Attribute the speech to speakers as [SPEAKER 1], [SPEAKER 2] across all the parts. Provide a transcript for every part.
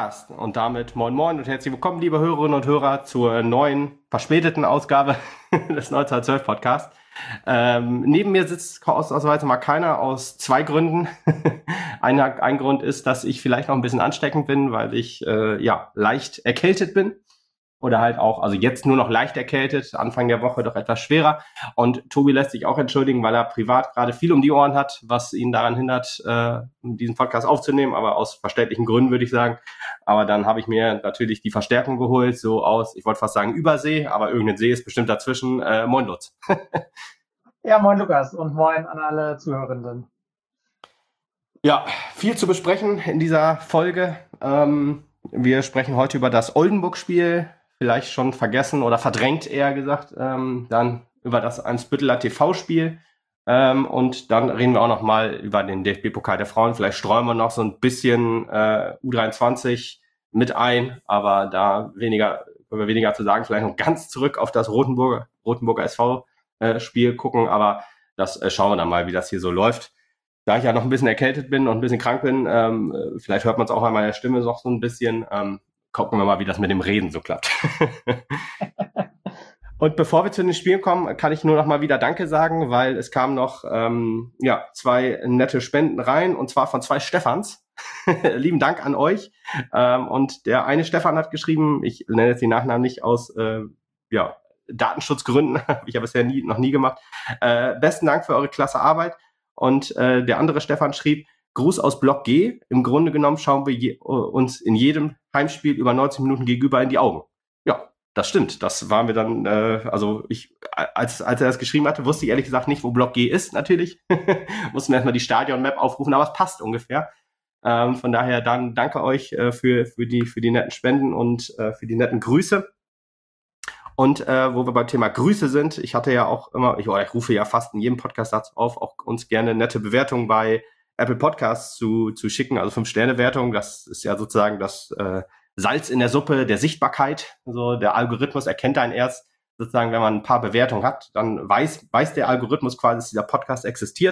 [SPEAKER 1] Podcast. Und damit moin moin und herzlich willkommen, liebe Hörerinnen und Hörer, zur neuen, verspäteten Ausgabe des 1912 Podcasts. Neben mir sitzt ausnahmsweise mal keiner aus zwei Gründen. Ein Grund ist, dass ich vielleicht noch ein bisschen ansteckend bin, weil ich leicht erkältet bin. Oder halt auch, also jetzt nur noch leicht erkältet, Anfang der Woche doch etwas schwerer. Und Tobi lässt sich auch entschuldigen, weil er privat gerade viel um die Ohren hat, was ihn daran hindert, diesen Podcast aufzunehmen, aber aus verständlichen Gründen, würde ich sagen. Aber dann habe ich mir natürlich die Verstärkung geholt, so aus, ich wollte fast sagen Übersee, aber irgendein See ist bestimmt dazwischen. Moin Lutz.
[SPEAKER 2] Ja, moin Lukas und moin an alle Zuhörenden.
[SPEAKER 1] Ja, viel zu besprechen in dieser Folge. Wir sprechen heute über das Oldenburg-Spiel, vielleicht schon vergessen oder verdrängt, eher gesagt. Dann über das Eimsbütteler TV-Spiel. Und dann reden wir auch noch mal über den DFB-Pokal der Frauen. Vielleicht streuen wir noch so ein bisschen U23 mit ein, aber da weniger zu sagen. Vielleicht noch ganz zurück auf das Rotenburger SV-Spiel gucken. Aber das schauen wir dann mal, wie das hier so läuft. Da ich ja noch ein bisschen erkältet bin und ein bisschen krank bin, vielleicht hört man es auch an meiner Stimme noch so ein bisschen, gucken wir mal, wie das mit dem Reden so klappt. Und bevor wir zu den Spielen kommen, kann ich nur noch mal wieder Danke sagen, weil es kamen noch zwei nette Spenden rein, und zwar von zwei Stefans. Lieben Dank an euch. Und der eine Stefan hat geschrieben, ich nenne jetzt die Nachnamen nicht aus Datenschutzgründen, habe ich ja bisher noch nie gemacht. Besten Dank für eure klasse Arbeit. Und der andere Stefan schrieb, Gruß aus Block G. Im Grunde genommen schauen wir uns in jedem Heimspiel über 90 Minuten gegenüber in die Augen. Ja, das stimmt. Das waren wir dann, als er das geschrieben hatte, wusste ich ehrlich gesagt nicht, wo Block G ist, natürlich. Mussten wir erstmal die Stadion-Map aufrufen, aber es passt ungefähr. Von daher dann danke euch für die netten Spenden und für die netten Grüße. Und wo wir beim Thema Grüße sind, ich hatte ja auch immer, ich rufe ja fast in jedem Podcast dazu auf, auch uns gerne nette Bewertungen bei Apple Podcasts zu schicken, also 5-Sterne-Wertung. Das ist ja sozusagen das Salz in der Suppe der Sichtbarkeit. Also der Algorithmus erkennt einen erst sozusagen, wenn man ein paar Bewertungen hat, dann weiß der Algorithmus quasi, dass dieser Podcast existiert.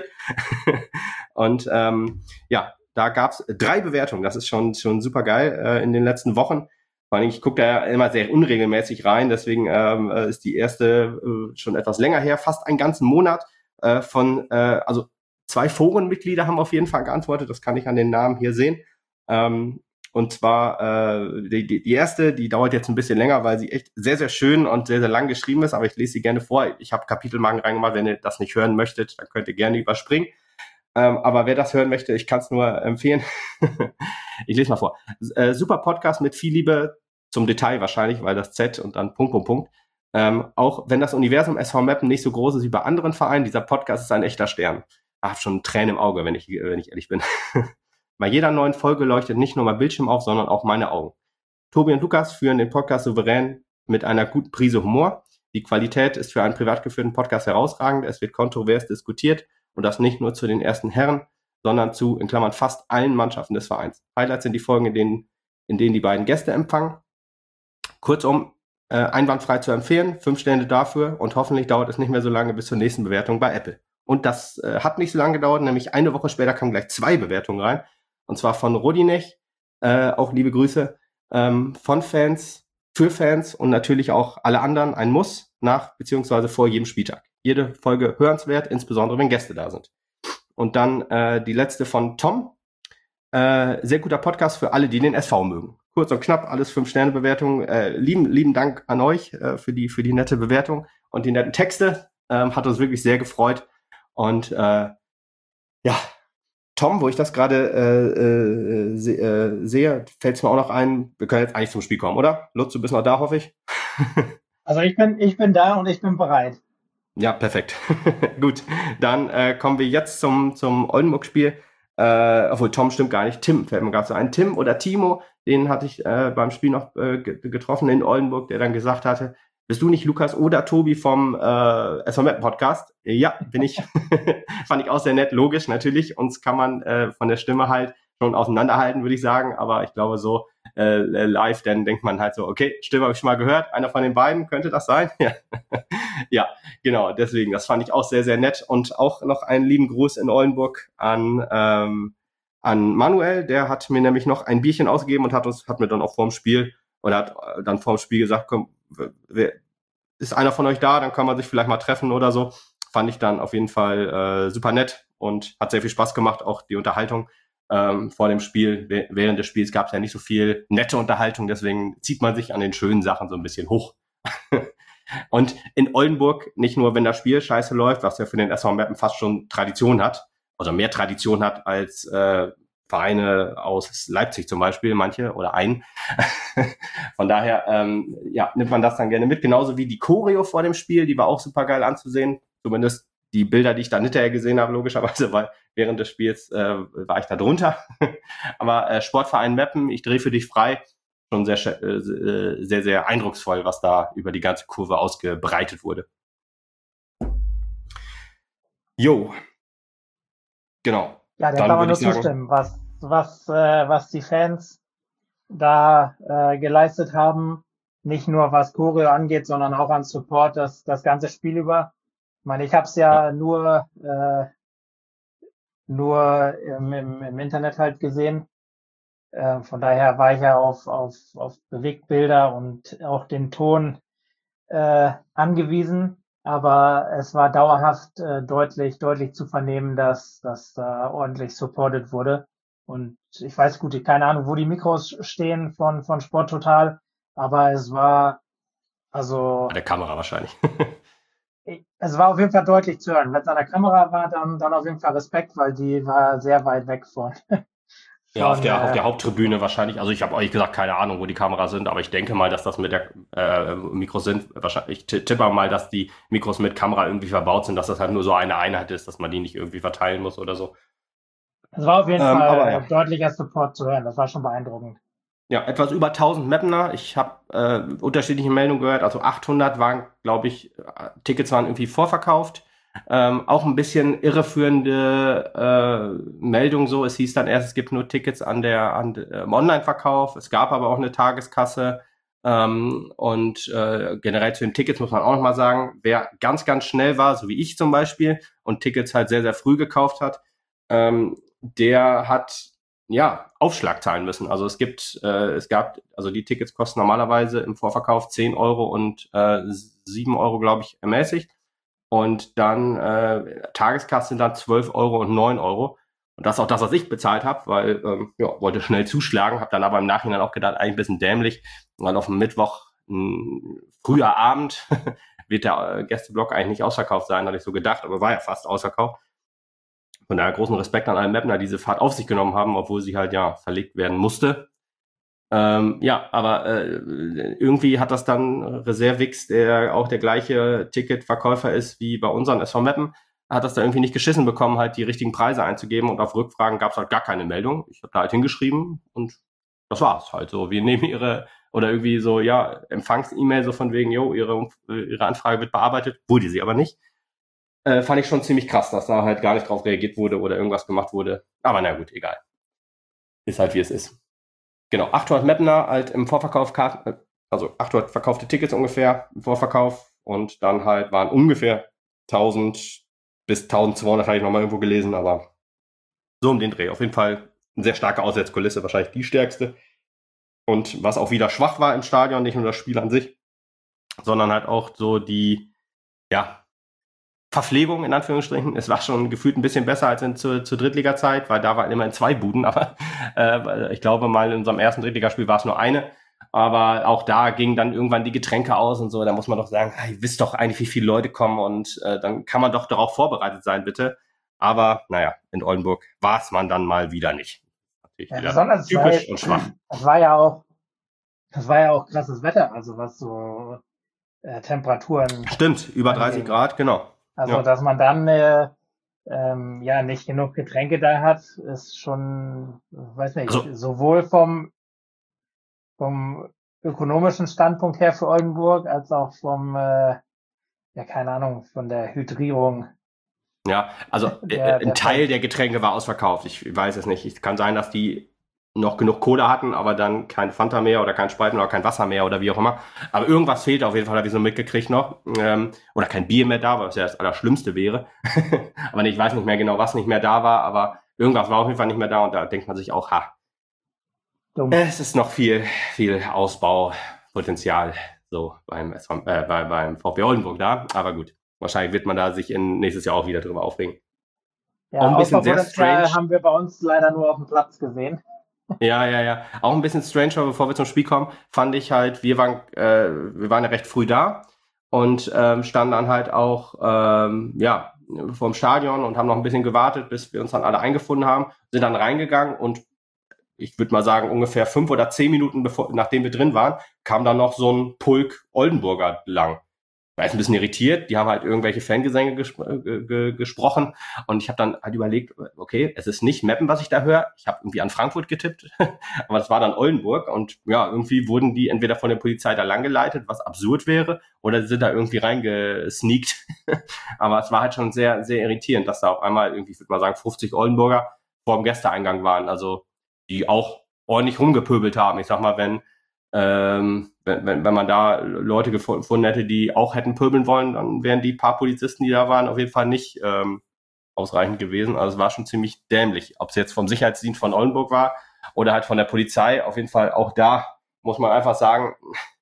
[SPEAKER 1] Und da gab's 3 Bewertungen. Das ist schon super geil in den letzten Wochen. Vor allem, ich gucke da immer sehr unregelmäßig rein, deswegen ist die erste schon etwas länger her, fast einen ganzen Monat also 2 Forenmitglieder haben auf jeden Fall geantwortet, das kann ich an den Namen hier sehen. Und zwar die erste, die dauert jetzt ein bisschen länger, weil sie echt sehr, sehr schön und sehr, sehr lang geschrieben ist, aber ich lese sie gerne vor. Ich habe Kapitelmarken reingemacht, wenn ihr das nicht hören möchtet, dann könnt ihr gerne überspringen. Aber wer das hören möchte, ich kann es nur empfehlen. Ich lese mal vor. Super Podcast mit viel Liebe zum Detail wahrscheinlich, weil das Z und dann Punkt. Auch wenn das Universum SV Meppen nicht so groß ist wie bei anderen Vereinen, dieser Podcast ist ein echter Stern. Ich habe schon Tränen im Auge, wenn ich ehrlich bin. Bei jeder neuen Folge leuchtet nicht nur mein Bildschirm auf, sondern auch meine Augen. Tobi und Lukas führen den Podcast souverän mit einer guten Prise Humor. Die Qualität ist für einen privat geführten Podcast herausragend. Es wird kontrovers diskutiert. Und das nicht nur zu den ersten Herren, sondern zu, in Klammern, fast allen Mannschaften des Vereins. Highlights sind die Folgen, in denen die beiden Gäste empfangen. Kurzum, einwandfrei zu empfehlen, 5 Sterne dafür, und hoffentlich dauert es nicht mehr so lange bis zur nächsten Bewertung bei Apple. Und das hat nicht so lange gedauert, nämlich eine Woche später kamen gleich 2 Bewertungen rein. Und zwar von Rodinech, auch liebe Grüße, von Fans, für Fans und natürlich auch alle anderen ein Muss nach bzw. vor jedem Spieltag. Jede Folge hörenswert, insbesondere wenn Gäste da sind. Und dann die letzte von Tom. Sehr guter Podcast für alle, die den SV mögen. Kurz und knapp, alles 5-Sterne-Bewertungen. Lieben Dank an euch für die nette Bewertung und die netten Texte. Hat uns wirklich sehr gefreut. Und Tom, wo ich das gerade sehe, fällt es mir auch noch ein, wir können jetzt eigentlich zum Spiel kommen, oder? Lutz, du bist noch da, hoffe ich.
[SPEAKER 2] Also ich bin da und ich bin bereit.
[SPEAKER 1] Ja, perfekt. Gut, dann kommen wir jetzt zum Oldenburg-Spiel. Obwohl, Tom stimmt gar nicht. Tim fällt mir gerade so ein. Tim oder Timo, den hatte ich beim Spiel noch getroffen in Oldenburg, der dann gesagt hatte, bist du nicht Lukas oder Tobi vom SV Meppen Podcast? Ja, bin ich. Fand ich auch sehr nett, logisch, natürlich. Uns kann man von der Stimme halt schon auseinanderhalten, würde ich sagen. Aber ich glaube so live, dann denkt man halt so, okay, Stimme habe ich schon mal gehört. Einer von den beiden, könnte das sein? Ja. Ja, genau, deswegen, das fand ich auch sehr, sehr nett. Und auch noch einen lieben Gruß in Oldenburg an an Manuel, der hat mir nämlich noch ein Bierchen ausgegeben und hat mir dann auch vorm Spiel gesagt, komm, ist einer von euch da, dann kann man sich vielleicht mal treffen oder so. Fand ich dann auf jeden Fall super nett und hat sehr viel Spaß gemacht, auch die Unterhaltung vor dem Spiel. Während des Spiels gab es ja nicht so viel nette Unterhaltung, deswegen zieht man sich an den schönen Sachen so ein bisschen hoch. Und in Oldenburg, nicht nur wenn das Spiel scheiße läuft, was ja für den SV Meppen fast schon Tradition hat, also mehr Tradition hat als Vereine aus Leipzig zum Beispiel, manche oder ein. Von daher nimmt man das dann gerne mit. Genauso wie die Choreo vor dem Spiel, die war auch super geil anzusehen. Zumindest die Bilder, die ich dann hinterher gesehen habe, logischerweise, weil während des Spiels war ich da drunter. Aber Sportverein Meppen, ich drehe für dich frei. Schon sehr, sehr, sehr eindrucksvoll, was da über die ganze Kurve ausgebreitet wurde. Jo. Genau.
[SPEAKER 2] Ja, dem kann man nur zustimmen, was die Fans da geleistet haben. Nicht nur was Choreo angeht, sondern auch an Support das ganze Spiel über. Ich meine, ich habe es ja nur im Internet halt gesehen. Von daher war ich ja auf Bewegtbilder und auch den Ton angewiesen. Aber es war dauerhaft deutlich zu vernehmen, dass da ordentlich supported wurde. Und ich weiß gut, keine Ahnung, wo die Mikros stehen von Sport Total, aber es war
[SPEAKER 1] bei der Kamera wahrscheinlich.
[SPEAKER 2] Es war auf jeden Fall deutlich zu hören. Wenn es an der Kamera war, dann auf jeden Fall Respekt, weil die war sehr weit weg von.
[SPEAKER 1] Ja, auf der Haupttribüne wahrscheinlich. Also ich habe euch gesagt, keine Ahnung, wo die Kameras sind, aber ich denke mal, dass das mit der Mikros sind. Wahrscheinlich, ich tippe mal, dass die Mikros mit Kamera irgendwie verbaut sind, dass das halt nur so eine Einheit ist, dass man die nicht irgendwie verteilen muss oder so.
[SPEAKER 2] Es war auf jeden Fall deutlicher Support zu hören. Das war schon beeindruckend.
[SPEAKER 1] Ja, etwas über 1000 Mapner. Ich habe unterschiedliche Meldungen gehört. Also 800 waren, glaube ich, Tickets waren irgendwie vorverkauft. Auch ein bisschen irreführende Meldung so. Es hieß dann erst, es gibt nur Tickets im Online-Verkauf. Es gab aber auch eine Tageskasse. Und generell zu den Tickets muss man auch noch mal sagen, wer ganz, ganz schnell war, so wie ich zum Beispiel, und Tickets halt sehr, sehr früh gekauft hat, der hat Aufschlag zahlen müssen. Also also die Tickets kosten normalerweise im Vorverkauf 10 Euro und 7 Euro, glaube ich, ermäßigt. Und dann Tageskasse sind dann 12 Euro und 9 Euro. Und das ist auch das, was ich bezahlt habe, weil wollte schnell zuschlagen, habe dann aber im Nachhinein auch gedacht, eigentlich ein bisschen dämlich, weil auf dem Mittwoch früher Abend wird der Gästeblock eigentlich nicht ausverkauft sein, hatte ich so gedacht, aber war ja fast ausverkauft. Von daher großen Respekt an alle Mapner, die diese Fahrt auf sich genommen haben, obwohl sie halt verlegt werden musste. Aber irgendwie hat das dann Reservix, der auch der gleiche Ticketverkäufer ist wie bei unseren SV Meppen, hat das da irgendwie nicht geschissen bekommen, halt die richtigen Preise einzugeben, und auf Rückfragen gab es halt gar keine Meldung. Ich habe da halt hingeschrieben und das war's halt so. Wir nehmen oder irgendwie so, Empfangs-E-Mail so von wegen, ihre Anfrage wird bearbeitet, wurde sie aber nicht. Fand ich schon ziemlich krass, dass da halt gar nicht drauf reagiert wurde oder irgendwas gemacht wurde. Aber na gut, egal. Ist halt wie es ist. Genau, 800 Mapner halt im Vorverkauf, also 800 verkaufte Tickets ungefähr im Vorverkauf, und dann halt waren ungefähr 1000 bis 1200, habe ich nochmal irgendwo gelesen, aber so um den Dreh. Auf jeden Fall eine sehr starke Auswärtskulisse, wahrscheinlich die stärkste. Und was auch wieder schwach war im Stadion, nicht nur das Spiel an sich, sondern halt auch so die, Verpflegung in Anführungsstrichen. Es war schon gefühlt ein bisschen besser als zur Drittliga-Zeit, weil da waren immerhin 2 Buden, aber ich glaube mal in unserem ersten Drittligaspiel war es nur eine. Aber auch da gingen dann irgendwann die Getränke aus und so. Da muss man doch sagen, ihr wisst doch eigentlich, wie viele Leute kommen, und dann kann man doch darauf vorbereitet sein, bitte. Aber in Oldenburg war es man dann mal wieder nicht. Natürlich wieder typisch und schwach.
[SPEAKER 2] Das war ja auch krasses Wetter, also was so Temperaturen.
[SPEAKER 1] Stimmt, über 30 Grad, genau.
[SPEAKER 2] Also, dass man dann nicht genug Getränke da hat, ist schon, weiß nicht, also, sowohl vom ökonomischen Standpunkt her für Oldenburg, als auch vom, keine Ahnung, von der Hydrierung.
[SPEAKER 1] Ja, also ein Teil der Getränke war ausverkauft. Ich weiß es nicht. Es kann sein, dass die noch genug Cola hatten, aber dann kein Fanta mehr oder kein Sprite mehr oder kein Wasser mehr oder wie auch immer. Aber irgendwas fehlt auf jeden Fall, habe ich so mitgekriegt noch. Oder kein Bier mehr da war, was ja das Allerschlimmste wäre. Aber ich weiß nicht mehr genau, was nicht mehr da war, aber irgendwas war auf jeden Fall nicht mehr da und da denkt man sich auch, es ist noch viel Ausbaupotenzial so beim VfB Oldenburg da, aber gut, wahrscheinlich wird man da sich nächstes Jahr auch wieder drüber aufregen.
[SPEAKER 2] Ja,
[SPEAKER 1] Auch ein bisschen sehr
[SPEAKER 2] Ausbaupotenzial
[SPEAKER 1] strange.
[SPEAKER 2] haben wir bei uns leider nur auf dem Platz gesehen.
[SPEAKER 1] Ja. Auch ein bisschen strange, aber bevor wir zum Spiel kommen, fand ich halt, wir waren ja recht früh da und standen dann halt auch vorm Stadion und haben noch ein bisschen gewartet, bis wir uns dann alle eingefunden haben, sind dann reingegangen und ich würde mal sagen, ungefähr 5 oder 10 Minuten nachdem wir drin waren, kam dann noch so ein Pulk Oldenburger lang. War jetzt ein bisschen irritiert, die haben halt irgendwelche Fangesänge gesprochen und ich habe dann halt überlegt, okay, es ist nicht Meppen, was ich da höre. Ich habe irgendwie an Frankfurt getippt, aber es war dann Oldenburg und ja, irgendwie wurden die entweder von der Polizei da langgeleitet, was absurd wäre, oder sie sind da irgendwie reingesneakt. Aber es war halt schon sehr, sehr irritierend, dass da auf einmal irgendwie, ich würde mal sagen, 50 Oldenburger vor dem Gästeeingang waren, also die auch ordentlich rumgepöbelt haben. Ich sag mal, wenn man da Leute gefunden hätte, die auch hätten pöbeln wollen, dann wären die paar Polizisten, die da waren, auf jeden Fall nicht ausreichend gewesen. Also es war schon ziemlich dämlich. Ob es jetzt vom Sicherheitsdienst von Oldenburg war oder halt von der Polizei, auf jeden Fall auch da muss man einfach sagen,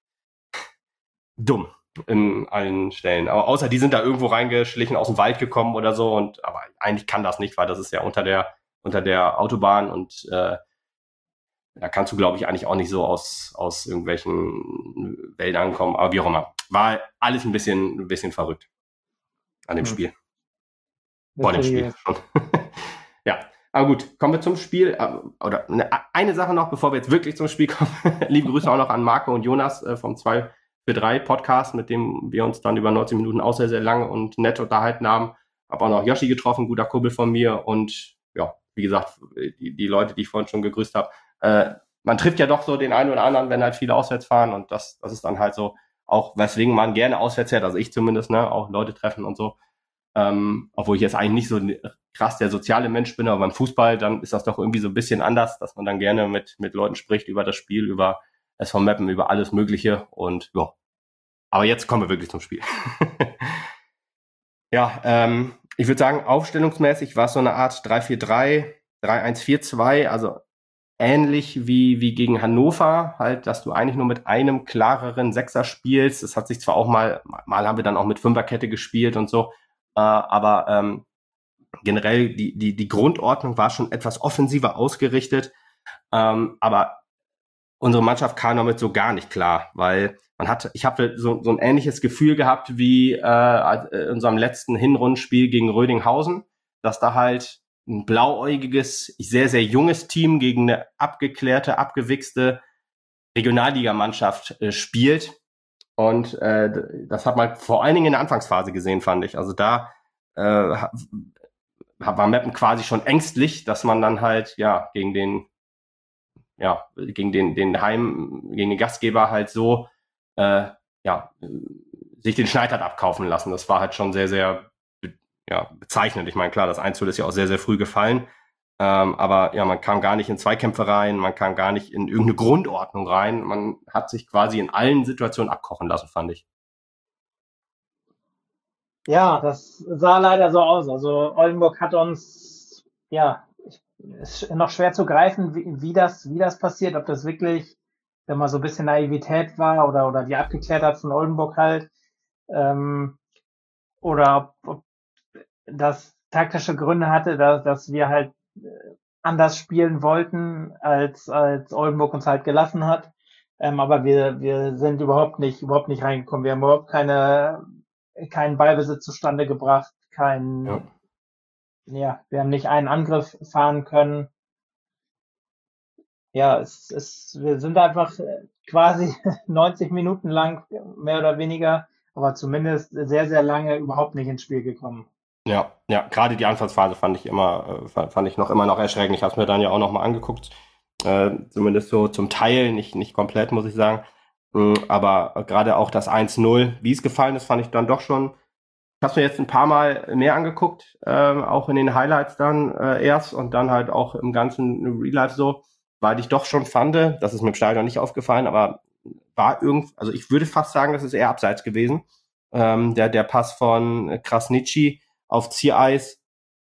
[SPEAKER 1] dumm in allen Stellen. Aber außer die sind da irgendwo reingeschlichen, aus dem Wald gekommen oder so. Aber eigentlich kann das nicht, weil das ist ja unter der Autobahn und da kannst du, glaube ich, eigentlich auch nicht so aus irgendwelchen Wäldern kommen. Aber wie auch immer. War alles ein bisschen verrückt an dem Spiel. Vor dem Spiel schon. Ja, aber gut. Kommen wir zum Spiel. Oder eine Sache noch, bevor wir jetzt wirklich zum Spiel kommen. Liebe Grüße auch noch an Marco und Jonas vom 2 für 3 Podcast, mit dem wir uns dann über 90 Minuten auch sehr, sehr lange und nett unterhalten haben. Hab auch noch Yoshi getroffen, guter Kumpel von mir. Und ja, wie gesagt, die Leute, die ich vorhin schon gegrüßt habe, man trifft ja doch so den einen oder anderen, wenn halt viele auswärts fahren und das ist dann halt so, auch weswegen man gerne auswärts fährt, also ich zumindest, ne, auch Leute treffen und so. Obwohl ich jetzt eigentlich nicht so krass der soziale Mensch bin, aber beim Fußball, dann ist das doch irgendwie so ein bisschen anders, dass man dann gerne mit Leuten spricht über das Spiel, über SV Meppen, über alles Mögliche und ja. Aber jetzt kommen wir wirklich zum Spiel. Ja, ich würde sagen, aufstellungsmäßig war es so eine Art 3-4-3, 3-1-4-2, also ähnlich wie gegen Hannover, halt, dass du eigentlich nur mit einem klareren Sechser spielst. Das hat sich zwar auch mal haben wir dann auch mit Fünferkette gespielt und so, aber generell die Grundordnung war schon etwas offensiver ausgerichtet, aber unsere Mannschaft kam damit so gar nicht klar, weil ich habe so ein ähnliches Gefühl gehabt wie in unserem letzten Hinrundenspiel gegen Rödinghausen, dass da halt ein blauäugiges, sehr, sehr junges Team gegen eine abgeklärte, abgewichste Regionalligamannschaft spielt. Und das hat man vor allen Dingen in der Anfangsphase gesehen, fand ich. Also da war Meppen quasi schon ängstlich, dass man dann halt gegen den Gastgeber halt so sich den Schneid hat abkaufen lassen. Das war halt schon sehr, sehr bezeichnend. Ich meine, klar, das 1-0 ist ja auch sehr, sehr früh gefallen. Aber ja, man kam gar nicht in Zweikämpfe rein, man kam gar nicht in irgendeine Grundordnung rein. Man hat sich quasi in allen Situationen abkochen lassen, fand ich.
[SPEAKER 2] Ja, das sah leider so aus. Also Oldenburg hat uns, ist noch schwer zu greifen, wie das passiert, ob das wirklich, wenn man so ein bisschen Naivität war oder die Abgeklärtheit von Oldenburg halt, oder ob das taktische Gründe hatte, dass wir halt anders spielen wollten, als Oldenburg uns halt gelassen hat. Aber wir sind überhaupt nicht reingekommen. Wir haben überhaupt keinen Ballbesitz zustande gebracht, wir haben nicht einen Angriff fahren können. Ja, wir sind einfach quasi 90 Minuten lang, mehr oder weniger, aber zumindest sehr, sehr lange überhaupt nicht ins Spiel gekommen.
[SPEAKER 1] Ja, gerade die Anfangsphase fand ich immer noch erschreckend. Ich habe es mir dann ja auch noch mal angeguckt, zumindest so zum Teil, nicht komplett, muss ich sagen. Aber gerade auch das 1-0, wie es gefallen ist, fand ich dann doch schon. Ich habe es mir jetzt ein paar Mal mehr angeguckt, auch in den Highlights dann erst und dann halt auch im ganzen Real Life so, weil ich doch schon fand, das ist mir im Stadion nicht aufgefallen, aber also ich würde fast sagen, das ist eher abseits gewesen. Der Pass von Krasnitschi auf Ziereis,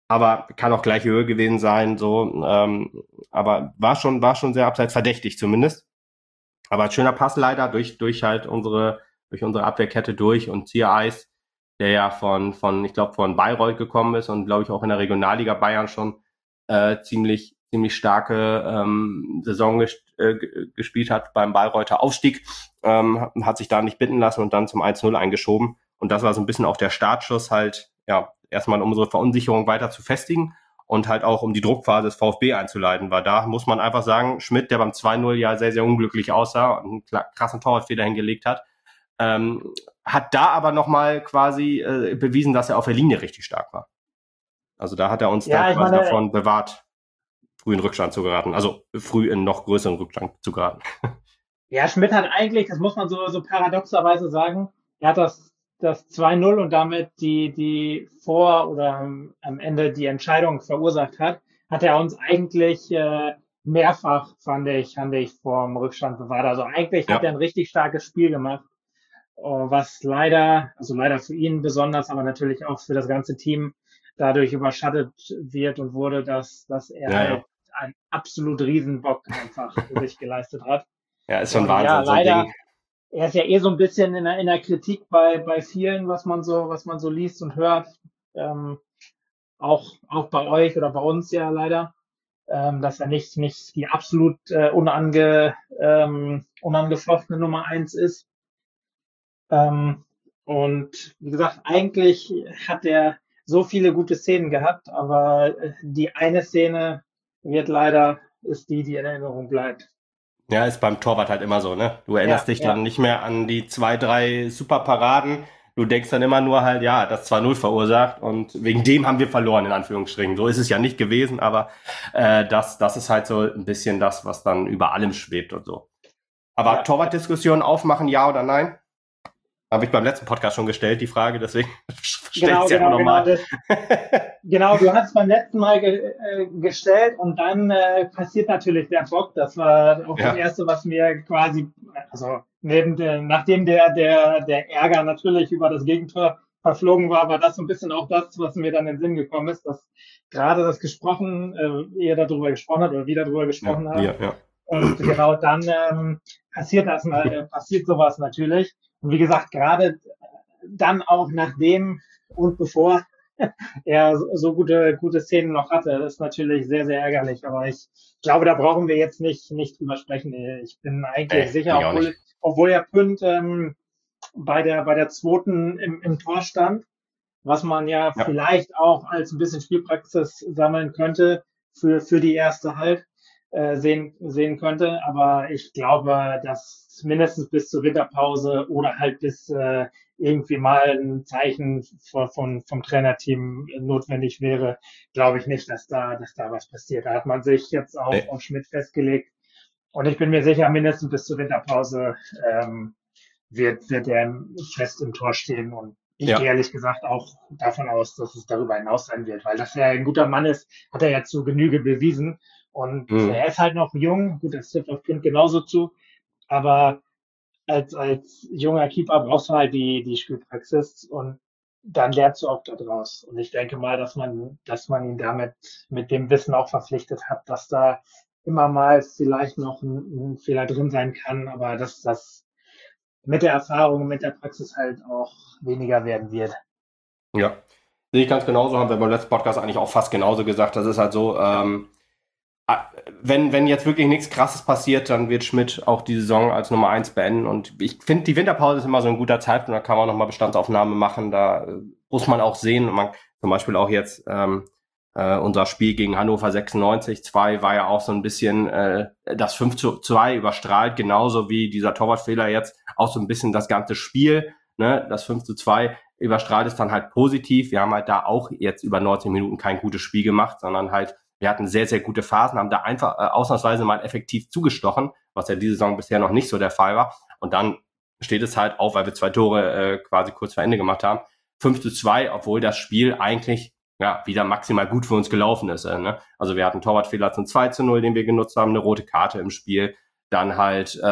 [SPEAKER 1] aber kann auch gleiche Höhe gewesen sein, so, aber war schon sehr abseits verdächtig zumindest. Aber ein schöner Pass leider durch unsere Abwehrkette durch und Ziereis, der ja ich glaube, von Bayreuth gekommen ist und glaube ich auch in der Regionalliga Bayern schon ziemlich starke Saison gespielt hat beim Bayreuther Aufstieg, hat sich da nicht bitten lassen und dann zum 1-0 eingeschoben. Und das war so ein bisschen auch der Startschuss halt, ja, erstmal um unsere Verunsicherung weiter zu festigen und halt auch um die Druckphase des VfB einzuleiten, weil da muss man einfach sagen, Schmidt, der beim 2-0 ja sehr, sehr unglücklich aussah und einen krassen Torwartfehler hingelegt hat, hat da aber nochmal quasi bewiesen, dass er auf der Linie richtig stark war. Also da hat er uns dann quasi davon bewahrt, früh in Rückstand zu geraten, also früh in noch größeren Rückstand zu geraten.
[SPEAKER 2] Ja, Schmidt hat eigentlich, das muss man so paradoxerweise sagen, er hat das 2-0 und damit die oder am Ende die Entscheidung verursacht hat er uns eigentlich mehrfach, fand ich, vorm Rückstand bewahrt. Also eigentlich hat er ein richtig starkes Spiel gemacht, was leider für ihn besonders, aber natürlich auch für das ganze Team dadurch überschattet wird und wurde, dass er einen absolut Riesenbock einfach für sich geleistet hat.
[SPEAKER 1] Ja, ist schon Wahnsinn.
[SPEAKER 2] Ja, leider. Er ist ja so ein bisschen in der Kritik bei vielen, was man so liest und hört. Auch bei euch oder bei uns ja leider, dass er nicht die absolut unangefochtene Nummer 1 ist. Und wie gesagt, eigentlich hat er so viele gute Szenen gehabt, aber die eine Szene ist die in Erinnerung bleibt.
[SPEAKER 1] Ja, ist beim Torwart halt immer so, ne? Du erinnerst dich dann nicht mehr an die 2, 3 Superparaden. Du denkst dann immer nur halt, ja, das 2-0 verursacht und wegen dem haben wir verloren, in Anführungsstrichen. So ist es ja nicht gewesen, aber das ist halt so ein bisschen das, was dann über allem schwebt und so. Aber Torwartdiskussion aufmachen, ja oder nein? Habe ich beim letzten Podcast schon gestellt, die Frage, deswegen stelle ich es ja nochmal.
[SPEAKER 2] Genau, du hast es beim letzten Mal gestellt und dann passiert natürlich der Bock. Das war auch das Erste, was mir quasi, also nachdem der Ärger natürlich über das Gegentor verflogen war das so ein bisschen auch das, was mir dann in den Sinn gekommen ist, dass gerade das ihr darüber gesprochen habt oder wir darüber gesprochen haben.
[SPEAKER 1] Ja.
[SPEAKER 2] Und genau dann passiert sowas natürlich. Und wie gesagt, gerade dann auch nachdem und bevor er so gute Szenen noch hatte, ist natürlich sehr, sehr ärgerlich. Aber ich glaube, da brauchen wir jetzt nicht drüber sprechen. Ich bin eigentlich sicher, obwohl er Pünd bei der zweiten im Tor stand, was man ja vielleicht auch als ein bisschen Spielpraxis sammeln könnte für die erste halt. Sehen könnte, aber ich glaube, dass mindestens bis zur Winterpause oder halt bis irgendwie mal ein Zeichen vom Trainerteam notwendig wäre, glaube ich nicht, dass da was passiert. Da hat man sich jetzt auch auf Schmidt festgelegt und ich bin mir sicher, mindestens bis zur Winterpause wird er fest im Tor stehen und ich gehe ehrlich gesagt auch davon aus, dass es darüber hinaus sein wird, weil dass er ein guter Mann ist, hat er ja zu Genüge bewiesen. Und er ist halt noch jung, gut, das trifft auf Kind genauso zu, aber als junger Keeper brauchst du halt die Spielpraxis und dann lernst du auch da draus. Und ich denke mal, dass man ihn damit mit dem Wissen auch verpflichtet hat, dass da immer mal vielleicht noch ein Fehler drin sein kann, aber dass das mit der Erfahrung, mit der Praxis halt auch weniger werden wird.
[SPEAKER 1] Ja, sehe ich ganz genauso, haben wir beim letzten Podcast eigentlich auch fast genauso gesagt. Das ist halt so, wenn jetzt wirklich nichts Krasses passiert, dann wird Schmidt auch die Saison als Nummer 1 beenden. Und ich finde, die Winterpause ist immer so ein guter Zeitpunkt, da kann man nochmal Bestandsaufnahme machen. Da muss man auch sehen, zum Beispiel auch jetzt unser Spiel gegen Hannover 96-2 war ja auch so ein bisschen das 5-2 überstrahlt, genauso wie dieser Torwartfehler jetzt auch so ein bisschen das ganze Spiel. Ne? Das 5-2 überstrahlt es dann halt positiv. Wir haben halt da auch jetzt über 90 Minuten kein gutes Spiel gemacht, sondern halt wir hatten sehr, sehr gute Phasen, haben da einfach ausnahmsweise mal effektiv zugestochen, was ja diese Saison bisher noch nicht so der Fall war. Und dann steht es halt auf, weil wir 2 Tore quasi kurz vor Ende gemacht haben. 5-2, obwohl das Spiel eigentlich wieder maximal gut für uns gelaufen ist. Ne? Also wir hatten Torwartfehler zum 2-0, den wir genutzt haben, eine rote Karte im Spiel. Dann halt, so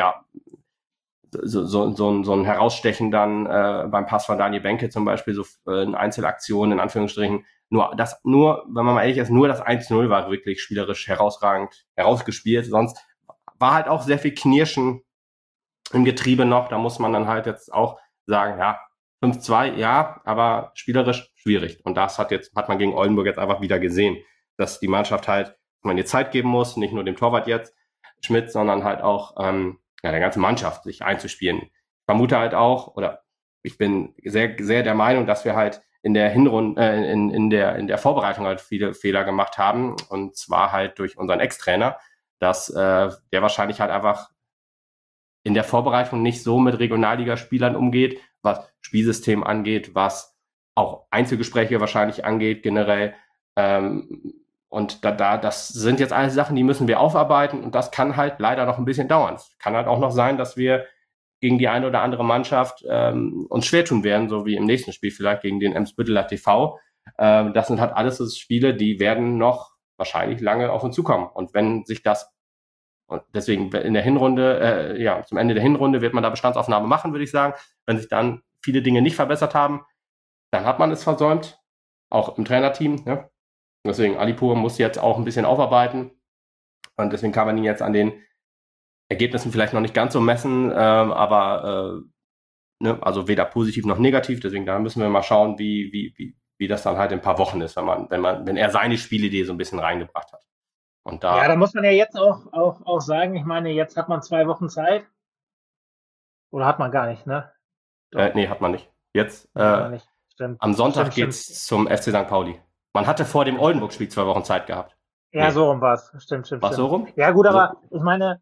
[SPEAKER 1] ein Herausstechen dann beim Pass von Daniel Benke zum Beispiel, so eine Einzelaktion in Anführungsstrichen, Nur, wenn man mal ehrlich ist, nur das 1-0 war wirklich spielerisch herausragend herausgespielt. Sonst war halt auch sehr viel Knirschen im Getriebe noch. Da muss man dann halt jetzt auch sagen, ja, 5-2, ja, aber spielerisch schwierig. Und das hat man gegen Oldenburg jetzt einfach wieder gesehen, dass die Mannschaft halt, man ihr Zeit geben muss, nicht nur dem Torwart jetzt, Schmidt, sondern halt auch der ganzen Mannschaft sich einzuspielen. Ich vermute halt auch, oder ich bin sehr, sehr der Meinung, dass wir halt in der Hinrunde, in der Vorbereitung halt viele Fehler gemacht haben. Und zwar halt durch unseren Ex-Trainer, dass der wahrscheinlich halt einfach in der Vorbereitung nicht so mit Regionalligaspielern umgeht, was Spielsystem angeht, was auch Einzelgespräche wahrscheinlich angeht, generell. Und das sind jetzt alles Sachen, die müssen wir aufarbeiten und das kann halt leider noch ein bisschen dauern. Es kann halt auch noch sein, dass wir gegen die eine oder andere Mannschaft uns schwer tun werden, so wie im nächsten Spiel vielleicht gegen den Eimsbütteler TV. Das sind halt alles so Spiele, die werden noch wahrscheinlich lange auf uns zukommen. Und wenn sich das, und deswegen in der Hinrunde, zum Ende der Hinrunde wird man da Bestandsaufnahme machen, würde ich sagen. Wenn sich dann viele Dinge nicht verbessert haben, dann hat man es versäumt, auch im Trainerteam. Ne? Deswegen, Alipur muss jetzt auch ein bisschen aufarbeiten und deswegen kann man ihn jetzt an den Ergebnissen vielleicht noch nicht ganz so messen, aber also weder positiv noch negativ. Deswegen da müssen wir mal schauen, wie das dann halt in ein paar Wochen ist, wenn er seine Spielidee so ein bisschen reingebracht hat. Und
[SPEAKER 2] da muss man ja jetzt auch sagen, ich meine, jetzt hat man 2 Wochen Zeit. Oder hat man gar nicht, ne?
[SPEAKER 1] Nee, hat man nicht. Jetzt nicht. Am Sonntag geht's zum FC St. Pauli. Man hatte vor dem Oldenburg-Spiel 2 Wochen Zeit gehabt.
[SPEAKER 2] Ja, so rum war's. Stimmt.
[SPEAKER 1] War so rum?
[SPEAKER 2] Ja, gut, aber ich meine,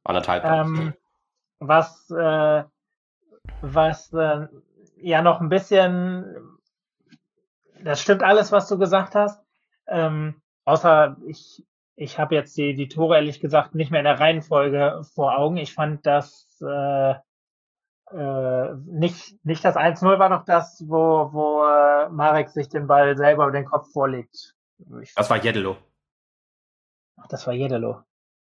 [SPEAKER 2] was ja noch ein bisschen, das stimmt alles, was du gesagt hast, außer ich habe jetzt die Tore ehrlich gesagt nicht mehr in der Reihenfolge vor Augen. Ich fand das nicht das 1-0 war noch das, wo Marek sich den Ball selber über den Kopf vorlegt.
[SPEAKER 1] Das war Jeddelo.
[SPEAKER 2] Ach, das war Jeddelo.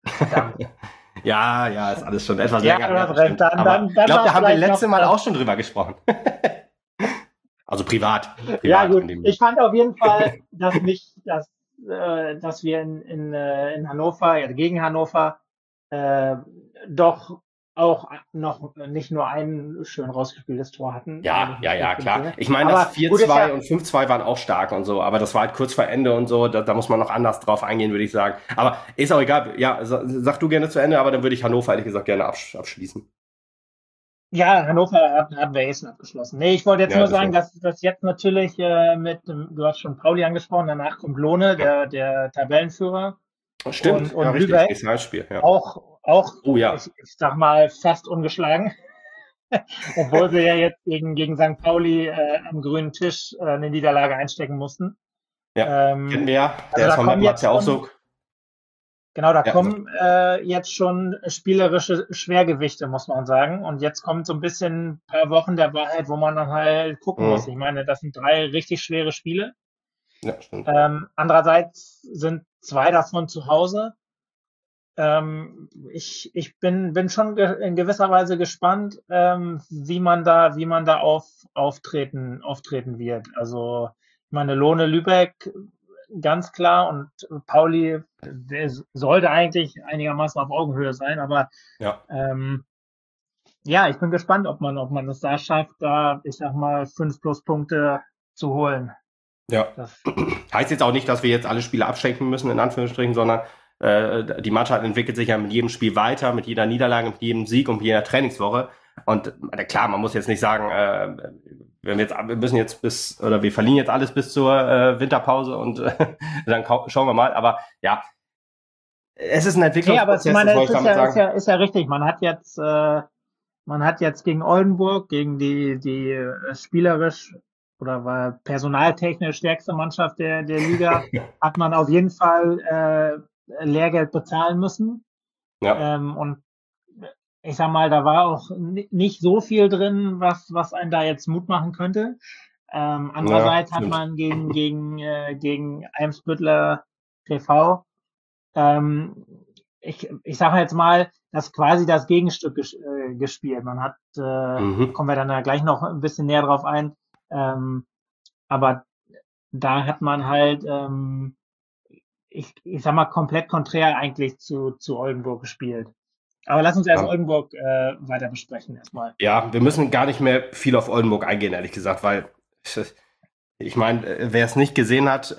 [SPEAKER 1] Ja, ist alles schon etwas länger.
[SPEAKER 2] Ja, du hast recht. Dann
[SPEAKER 1] ich glaube, da haben wir letzte Mal auch schon drüber gesprochen. Also privat.
[SPEAKER 2] Ja, gut. Ich fand auf jeden Fall, dass wir in Hannover, gegen Hannover, doch auch noch nicht nur ein schön rausgespieltes Tor hatten.
[SPEAKER 1] Ja, klar. Ich meine, das 4-2 und 5-2 waren auch stark und so, aber das war halt kurz vor Ende und so, da muss man noch anders drauf eingehen, würde ich sagen. Aber ist auch egal. Ja, sag du gerne zu Ende, aber dann würde ich Hannover ehrlich gesagt gerne abschließen.
[SPEAKER 2] Ja, Hannover haben wir schon abgeschlossen. Nee, ich wollte jetzt nur sagen, dass das jetzt natürlich du hast schon Pauli angesprochen, danach kommt Lohne, der Tabellenführer.
[SPEAKER 1] Stimmt,
[SPEAKER 2] und
[SPEAKER 1] richtig,
[SPEAKER 2] Lübeck
[SPEAKER 1] nächstes Spiel, ja.
[SPEAKER 2] Auch,
[SPEAKER 1] ja.
[SPEAKER 2] ich sag mal, fast ungeschlagen. Obwohl sie ja jetzt gegen St. Pauli am grünen Tisch eine Niederlage einstecken mussten.
[SPEAKER 1] Ja, kennen wir ja. Der ist von Mattmatz ja auch so.
[SPEAKER 2] Genau, da kommen jetzt schon spielerische Schwergewichte, muss man sagen. Und jetzt kommt so ein bisschen ein paar Wochen der Wahrheit, wo man dann halt gucken muss. Ich meine, das sind 3 richtig schwere Spiele.
[SPEAKER 1] Ja, stimmt.
[SPEAKER 2] Andererseits sind 2 davon zu Hause. Ich bin schon in gewisser Weise gespannt, wie man da auftreten wird. Also, ich meine, Lohne Lübeck, ganz klar, und Pauli, der sollte eigentlich einigermaßen auf Augenhöhe sein, aber ich bin gespannt, ob man es da schafft, da, ich sag mal, 5 Pluspunkte zu holen.
[SPEAKER 1] Ja. Das heißt jetzt auch nicht, dass wir jetzt alle Spiele abschenken müssen, in Anführungsstrichen, sondern die Mannschaft entwickelt sich ja mit jedem Spiel weiter, mit jeder Niederlage, mit jedem Sieg und mit jeder Trainingswoche. Und klar, man muss jetzt nicht sagen, wir verlieren jetzt alles bis zur Winterpause und dann schauen wir mal. Aber ja, es ist ein Entwicklungsprozess.
[SPEAKER 2] Ja, aber ich meine, ist ja richtig. Man hat jetzt gegen Oldenburg, gegen die spielerisch oder war personaltechnisch stärkste Mannschaft der Liga, hat man auf jeden Fall Lehrgeld bezahlen müssen.
[SPEAKER 1] Ja.
[SPEAKER 2] Und ich sag mal, da war auch nicht so viel drin, was einen da jetzt Mut machen könnte. Andererseits hat man gegen Eimsbütteler TV, ich sage jetzt mal, das quasi das Gegenstück gespielt. Man hat, kommen wir dann ja gleich noch ein bisschen näher drauf ein, aber da hat man halt, ich sag mal, komplett konträr eigentlich zu Oldenburg gespielt. Aber lass uns erst Oldenburg weiter besprechen erstmal.
[SPEAKER 1] Ja, wir müssen gar nicht mehr viel auf Oldenburg eingehen, ehrlich gesagt, weil ich meine, wer es nicht gesehen hat,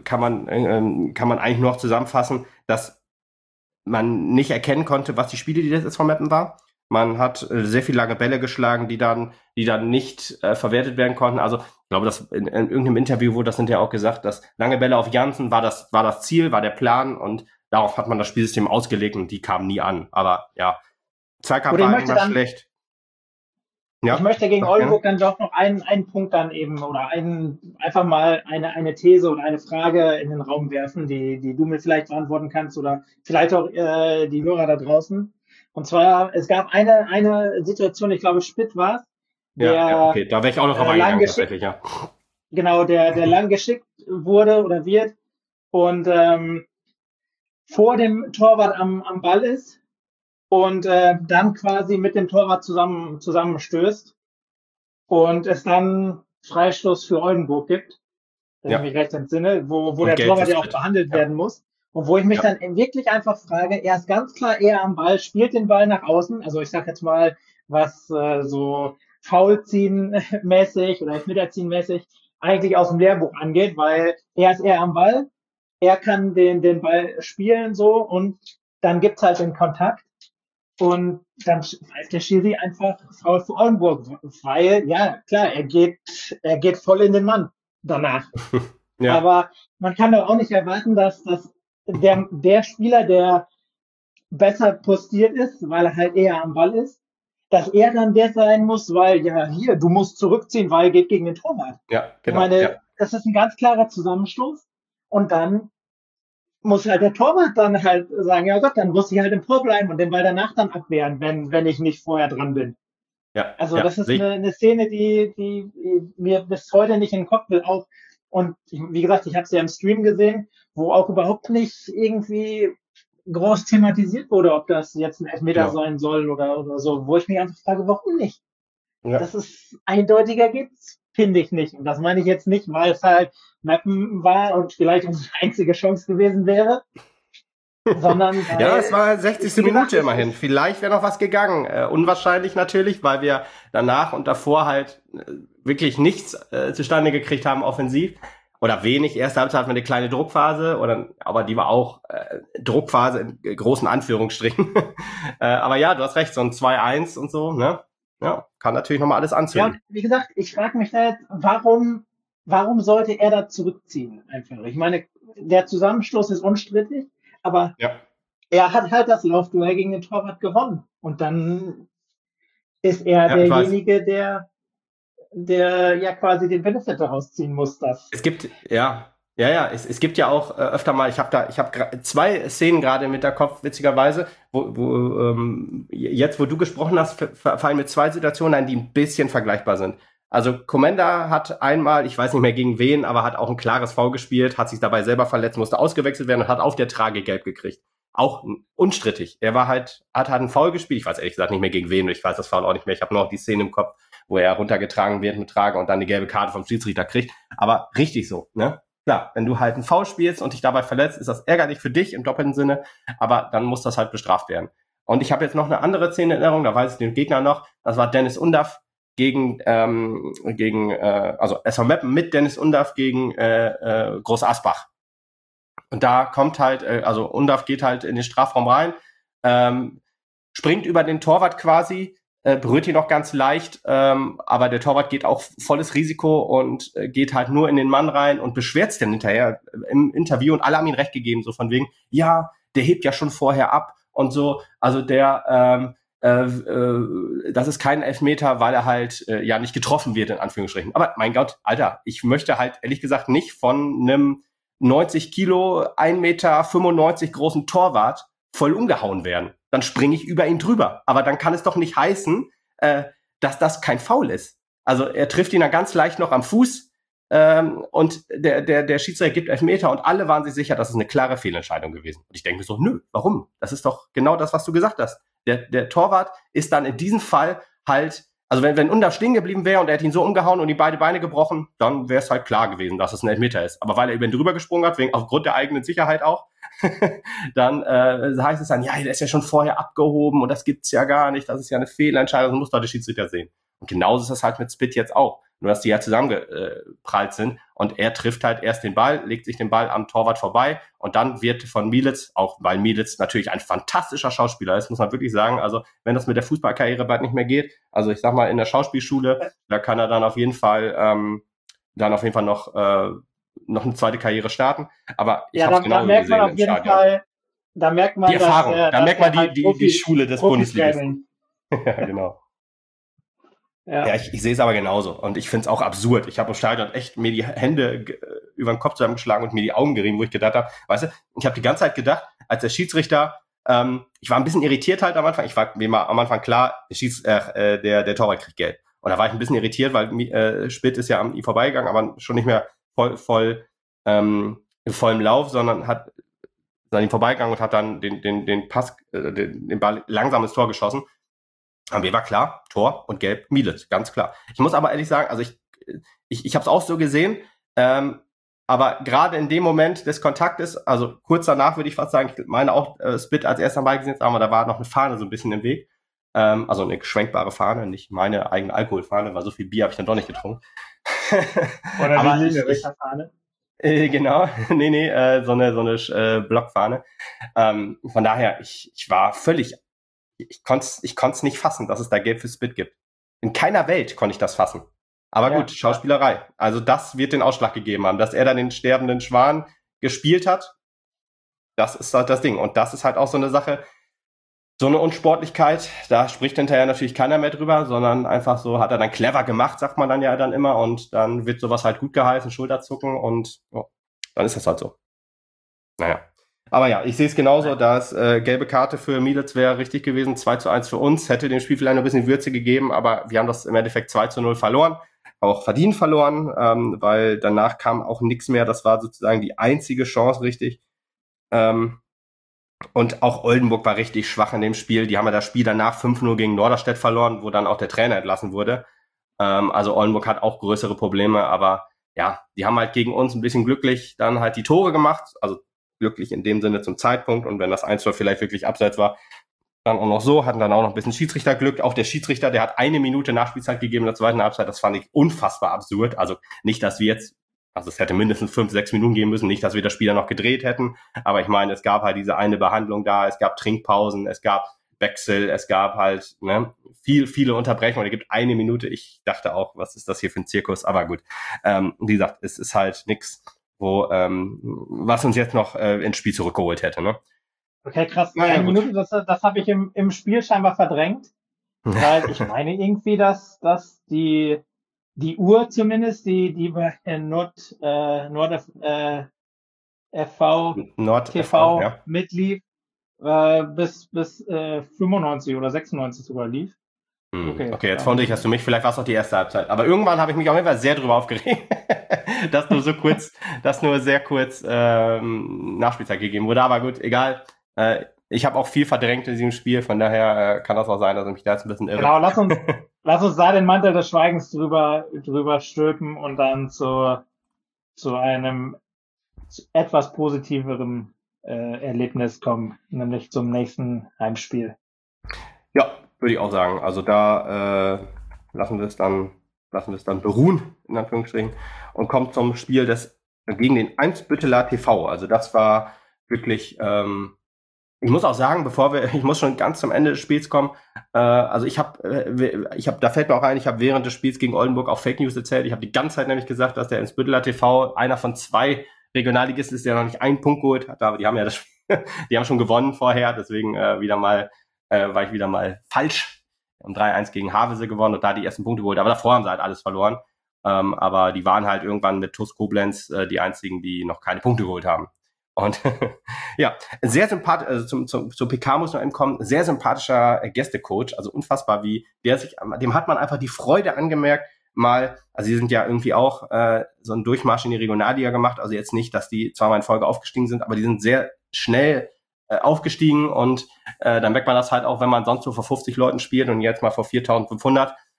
[SPEAKER 1] kann man eigentlich nur noch zusammenfassen, dass man nicht erkennen konnte, was die Spiele, die das SV Meppen war. Man hat sehr viele lange Bälle geschlagen, die dann nicht verwertet werden konnten. Also ich glaube, dass in irgendeinem Interview wurde das hinterher auch gesagt, dass lange Bälle auf Jansen war das Ziel, war der Plan und darauf hat man das Spielsystem ausgelegt und die kamen nie an. Aber ja, Zweikampf war immer schlecht.
[SPEAKER 2] Ja, ich möchte gegen Oldenburg dann doch noch einen Punkt dann eben oder einfach mal eine These oder eine Frage in den Raum werfen, die du mir vielleicht beantworten kannst oder vielleicht auch die Hörer da draußen. Und zwar, es gab eine Situation, ich glaube, Spitt war es.
[SPEAKER 1] Ja, okay, da wäre ich auch noch drauf eingegangen, tatsächlich, ja.
[SPEAKER 2] Genau, der lang geschickt wurde oder wird und vor dem Torwart am Ball ist und dann quasi mit dem Torwart zusammenstößt und es dann Freistoß für Oldenburg gibt, wenn ich mich recht entsinne, wo der Torwart ja auch behandelt werden muss. Und wo ich mich dann wirklich einfach frage, er ist ganz klar eher am Ball, spielt den Ball nach außen, also ich sag jetzt mal, was so Foulziehen-mäßig oder Elfmeterziehen-mäßig eigentlich aus dem Lehrbuch angeht, weil er ist eher am Ball, er kann den Ball spielen so und dann gibt's halt den Kontakt und dann pfeift der Schiri einfach Foul für Oldenburg, weil, ja, klar, er geht voll in den Mann danach. Ja. Aber man kann doch auch nicht erwarten, dass der Spieler, der besser postiert ist, weil er halt eher am Ball ist, dass er dann der sein muss, weil, ja, hier, du musst zurückziehen, weil geht gegen den Torwart.
[SPEAKER 1] Ja, genau.
[SPEAKER 2] Ich meine, das ist ein ganz klarer Zusammenstoß und dann muss halt der Torwart dann halt sagen, ja Gott, dann muss ich halt im Tor bleiben und den Ball danach dann abwehren, wenn ich nicht vorher dran bin.
[SPEAKER 1] Ja,
[SPEAKER 2] also das ist eine Szene, die mir bis heute nicht in den Kopf will. Auch und wie gesagt, ich habe es ja im Stream gesehen, wo auch überhaupt nicht irgendwie groß thematisiert wurde, ob das jetzt ein Elfmeter sein soll oder so, wo ich mich einfach frage, warum nicht? Ja. Das ist eindeutiger gibt's, finde ich nicht. Und das meine ich jetzt nicht, weil es halt Meppen war und vielleicht unsere einzige Chance gewesen wäre. Sondern
[SPEAKER 1] ja, es war 60. Minute immerhin. Vielleicht wäre noch was gegangen. Unwahrscheinlich natürlich, weil wir danach und davor halt wirklich nichts zustande gekriegt haben offensiv. Oder wenig. Erste Halbzeit hatten wir eine kleine Druckphase, aber die war auch Druckphase in großen Anführungsstrichen. Aber ja, du hast recht, so ein 2-1 und so, ne? Ja, kann natürlich nochmal alles anzünden.
[SPEAKER 2] Ja, wie gesagt, ich frage mich da jetzt, warum sollte er da zurückziehen? Einfach. Ich meine, der Zusammenstoß ist unstrittig, aber er hat halt das Laufduell gegen den Torwart gewonnen. Und dann ist er derjenige, der ja quasi den Benefit daraus ziehen muss.
[SPEAKER 1] Es gibt, es gibt ja auch öfter mal, ich habe zwei Szenen gerade mit der Kopf, witzigerweise, wo jetzt, wo du gesprochen hast, fallen mir zwei Situationen ein, die ein bisschen vergleichbar sind. Also Komenda hat einmal, ich weiß nicht mehr gegen wen, aber hat auch ein klares Foul gespielt, hat sich dabei selber verletzt, musste ausgewechselt werden und hat auf der Trage gelb gekriegt. Auch unstrittig. Er hat ein Foul gespielt, ich weiß ehrlich gesagt nicht mehr gegen wen, ich weiß das Foul auch nicht mehr, ich habe nur noch die Szene im Kopf, wo er runtergetragen wird mit Trage und dann die gelbe Karte vom Schiedsrichter kriegt. Aber richtig so, ne? Klar, wenn du halt ein Foul spielst und dich dabei verletzt, ist das ärgerlich für dich im doppelten Sinne, aber dann muss das halt bestraft werden. Und ich habe jetzt noch eine andere Szene in Erinnerung, da weiß ich den Gegner noch, das war Dennis Undaff gegen SV Meppen mit Dennis Undaff gegen Groß Asbach. Und da kommt halt, Undaff geht halt in den Strafraum rein, springt über den Torwart quasi, berührt ihn noch ganz leicht, aber der Torwart geht auch volles Risiko und geht halt nur in den Mann rein und beschwert sich dann hinterher im Interview und alle haben ihm recht gegeben, so von wegen, ja, der hebt ja schon vorher ab und so, also das ist kein Elfmeter, weil er halt nicht getroffen wird, in Anführungsstrichen. Aber mein Gott, Alter, ich möchte halt ehrlich gesagt nicht von einem 90 Kilo, 1,95 Meter großen Torwart voll umgehauen werden. Dann springe ich über ihn drüber. Aber dann kann es doch nicht heißen, dass das kein Foul ist. Also er trifft ihn dann ganz leicht noch am Fuß und der Schiedsrichter gibt Elfmeter und alle waren sich sicher, das ist eine klare Fehlentscheidung gewesen. Und ich denke mir so, nö, warum? Das ist doch genau das, was du gesagt hast. Der Torwart ist dann in diesem Fall halt, Also wenn Under stehen geblieben wäre und er hätte ihn so umgehauen und ihm beide Beine gebrochen, dann wäre es halt klar gewesen, dass es ein Elfmeter ist. Aber weil er über ihn drüber gesprungen hat, aufgrund der eigenen Sicherheit auch, dann heißt es dann, ja, der ist ja schon vorher abgehoben und das gibt's ja gar nicht, das ist ja eine Fehlentscheidung, das muss doch der Schiedsrichter sehen. Und genauso ist das halt mit Spit jetzt auch. Nur, dass die ja zusammengeprallt sind und er trifft halt erst den Ball, legt sich den Ball am Torwart vorbei und dann wird von Mielitz, auch weil Mielitz natürlich ein fantastischer Schauspieler ist, muss man wirklich sagen, also wenn das mit der Fußballkarriere bald nicht mehr geht, also ich sag mal in der Schauspielschule, da kann er dann auf jeden Fall noch eine zweite Karriere starten, aber ich habe es genau
[SPEAKER 2] merkt man auf jeden Fall, da merkt man
[SPEAKER 1] die Erfahrung, da merkt man die Schule des Bundesligisten. Ja, genau. Ja, ich sehe es aber genauso und ich finde es auch absurd. Ich habe im Stadion echt mir die Hände über den Kopf zusammengeschlagen und mir die Augen gerieben, wo ich gedacht habe, weißt du, ich habe die ganze Zeit gedacht, als der Schiedsrichter, ich war ein bisschen irritiert halt am Anfang, mir war am Anfang klar, der Torwart kriegt Gelb. Und da war ich ein bisschen irritiert, weil Spitt ist ja an ihm vorbeigegangen, aber schon nicht mehr voll im vollen Lauf, sondern hat an ihm vorbeigegangen und hat dann den Pass, den Ball langsam ins Tor geschossen. Aber mir war klar, Tor und Gelb, Mielitz, ganz klar. Ich muss aber ehrlich sagen, also ich habe es auch so gesehen, aber gerade in dem Moment des Kontaktes, also kurz danach würde ich fast sagen, ich meine auch Spit als erster Ball gesehen, aber da war noch eine Fahne so ein bisschen im Weg. Also eine schwenkbare Fahne, nicht meine eigene Alkoholfahne, weil so viel Bier habe ich dann doch nicht getrunken.
[SPEAKER 2] Oder aber die Fahne?
[SPEAKER 1] Genau, nee, so eine Blockfahne. Von daher, ich war völlig, ich konnte nicht fassen, dass es da Gelb für Spit gibt. In keiner Welt konnte ich das fassen. Aber ja, gut, Schauspielerei. Also das wird den Ausschlag gegeben haben, dass er dann den sterbenden Schwan gespielt hat. Das ist halt das Ding. Und das ist halt auch so eine Sache, so eine Unsportlichkeit, da spricht hinterher natürlich keiner mehr drüber, sondern einfach so, hat er dann clever gemacht, sagt man dann ja dann immer, und dann wird sowas halt gut geheißen, Schulterzucken, und dann ist das halt so. Naja. Aber ja, ich sehe es genauso, dass gelbe Karte für Mielitz wäre richtig gewesen, 2:1 für uns, hätte dem Spiel vielleicht noch ein bisschen Würze gegeben, aber wir haben das im Endeffekt 2:0 verloren, auch verdient verloren, weil danach kam auch nichts mehr, das war sozusagen die einzige Chance, richtig. Und auch Oldenburg war richtig schwach in dem Spiel. Die haben ja das Spiel danach 5:0 gegen Norderstedt verloren, wo dann auch der Trainer entlassen wurde. Also Oldenburg hat auch größere Probleme, aber ja, die haben halt gegen uns ein bisschen glücklich dann halt die Tore gemacht. Also glücklich in dem Sinne zum Zeitpunkt. Und wenn das 1:0 vielleicht wirklich abseits war, dann auch noch so, hatten dann auch noch ein bisschen Schiedsrichterglück. Auch der Schiedsrichter, der hat 1 Minute Nachspielzeit gegeben in der zweiten Halbzeit. Das fand ich unfassbar absurd. Also nicht, dass wir jetzt, also es hätte mindestens 5-6 Minuten geben müssen, nicht, dass wir das Spiel dann noch gedreht hätten, aber ich meine, es gab halt diese eine Behandlung da, es gab Trinkpausen, es gab Wechsel, es gab halt viele Unterbrechungen, es gibt 1 Minute, ich dachte auch, was ist das hier für ein Zirkus, aber gut, wie gesagt, es ist halt nix, was uns jetzt noch ins Spiel zurückgeholt hätte, ne?
[SPEAKER 2] Okay, krass, 1 Minute, das habe ich im Spiel scheinbar verdrängt, weil ich meine irgendwie, dass die Uhr zumindest, die bei Nord TV
[SPEAKER 1] ja,
[SPEAKER 2] mitlief, bis 95 oder 96 sogar lief.
[SPEAKER 1] Okay, jetzt fand ich, hast du mich, vielleicht war es auch die erste Halbzeit. Aber irgendwann habe ich mich auf jeden Fall sehr drüber aufgeregt, dass nur sehr kurz Nachspielzeit gegeben wurde. Aber gut, egal. Ich habe auch viel verdrängt in diesem Spiel, von daher kann das auch sein, dass ich mich da jetzt ein bisschen irre.
[SPEAKER 2] Genau, lass uns da den Mantel des Schweigens drüber stülpen und dann zu einem etwas positiveren Erlebnis kommen, nämlich zum nächsten Heimspiel.
[SPEAKER 1] Ja, würde ich auch sagen. Also da lassen wir es dann beruhen, in Anführungsstrichen, und kommt zum Spiel gegen den Eimsbütteler TV. Also das war wirklich, ich muss auch sagen, ich muss schon ganz zum Ende des Spiels kommen, also da fällt mir auch ein, ich habe während des Spiels gegen Oldenburg auch Fake News erzählt. Ich habe die ganze Zeit nämlich gesagt, dass der Eimsbütteler TV einer von 2 Regionalligisten ist, der noch nicht einen Punkt geholt hat, aber die haben ja die haben schon gewonnen vorher, deswegen war ich wieder mal falsch. Um 3:1 gegen Havelse gewonnen und da die ersten Punkte geholt, aber davor haben sie halt alles verloren. Aber die waren halt irgendwann mit TuS Koblenz die einzigen, die noch keine Punkte geholt haben. Und ja, sehr sympathisch, also zum PK muss noch eben kommen, sehr sympathischer Gästecoach, also unfassbar, wie dem hat man einfach die Freude angemerkt, also die sind ja irgendwie auch so einen Durchmarsch in die Regionalliga gemacht, also jetzt nicht, dass die zweimal in Folge aufgestiegen sind, aber die sind sehr schnell aufgestiegen und dann merkt man das halt auch, wenn man sonst so vor 50 Leuten spielt und jetzt mal vor 4.500,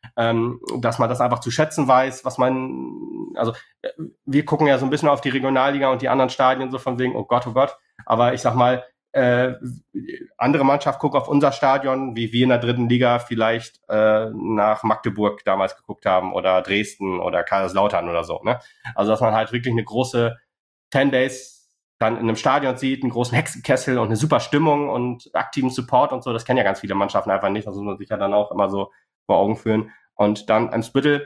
[SPEAKER 1] dass man das einfach zu schätzen weiß, also wir gucken ja so ein bisschen auf die Regionalliga und die anderen Stadien so von wegen, oh Gott, aber ich sag mal, andere Mannschaft guckt auf unser Stadion, wie wir in der dritten Liga vielleicht nach Magdeburg damals geguckt haben oder Dresden oder Kaiserslautern oder so, ne? Also dass man halt wirklich eine große Fanbase dann in einem Stadion sieht, einen großen Hexenkessel und eine super Stimmung und aktiven Support und so, das kennen ja ganz viele Mannschaften einfach nicht, das muss man sich ja dann auch immer so vor Augen führen. Und dann Eimsbüttel,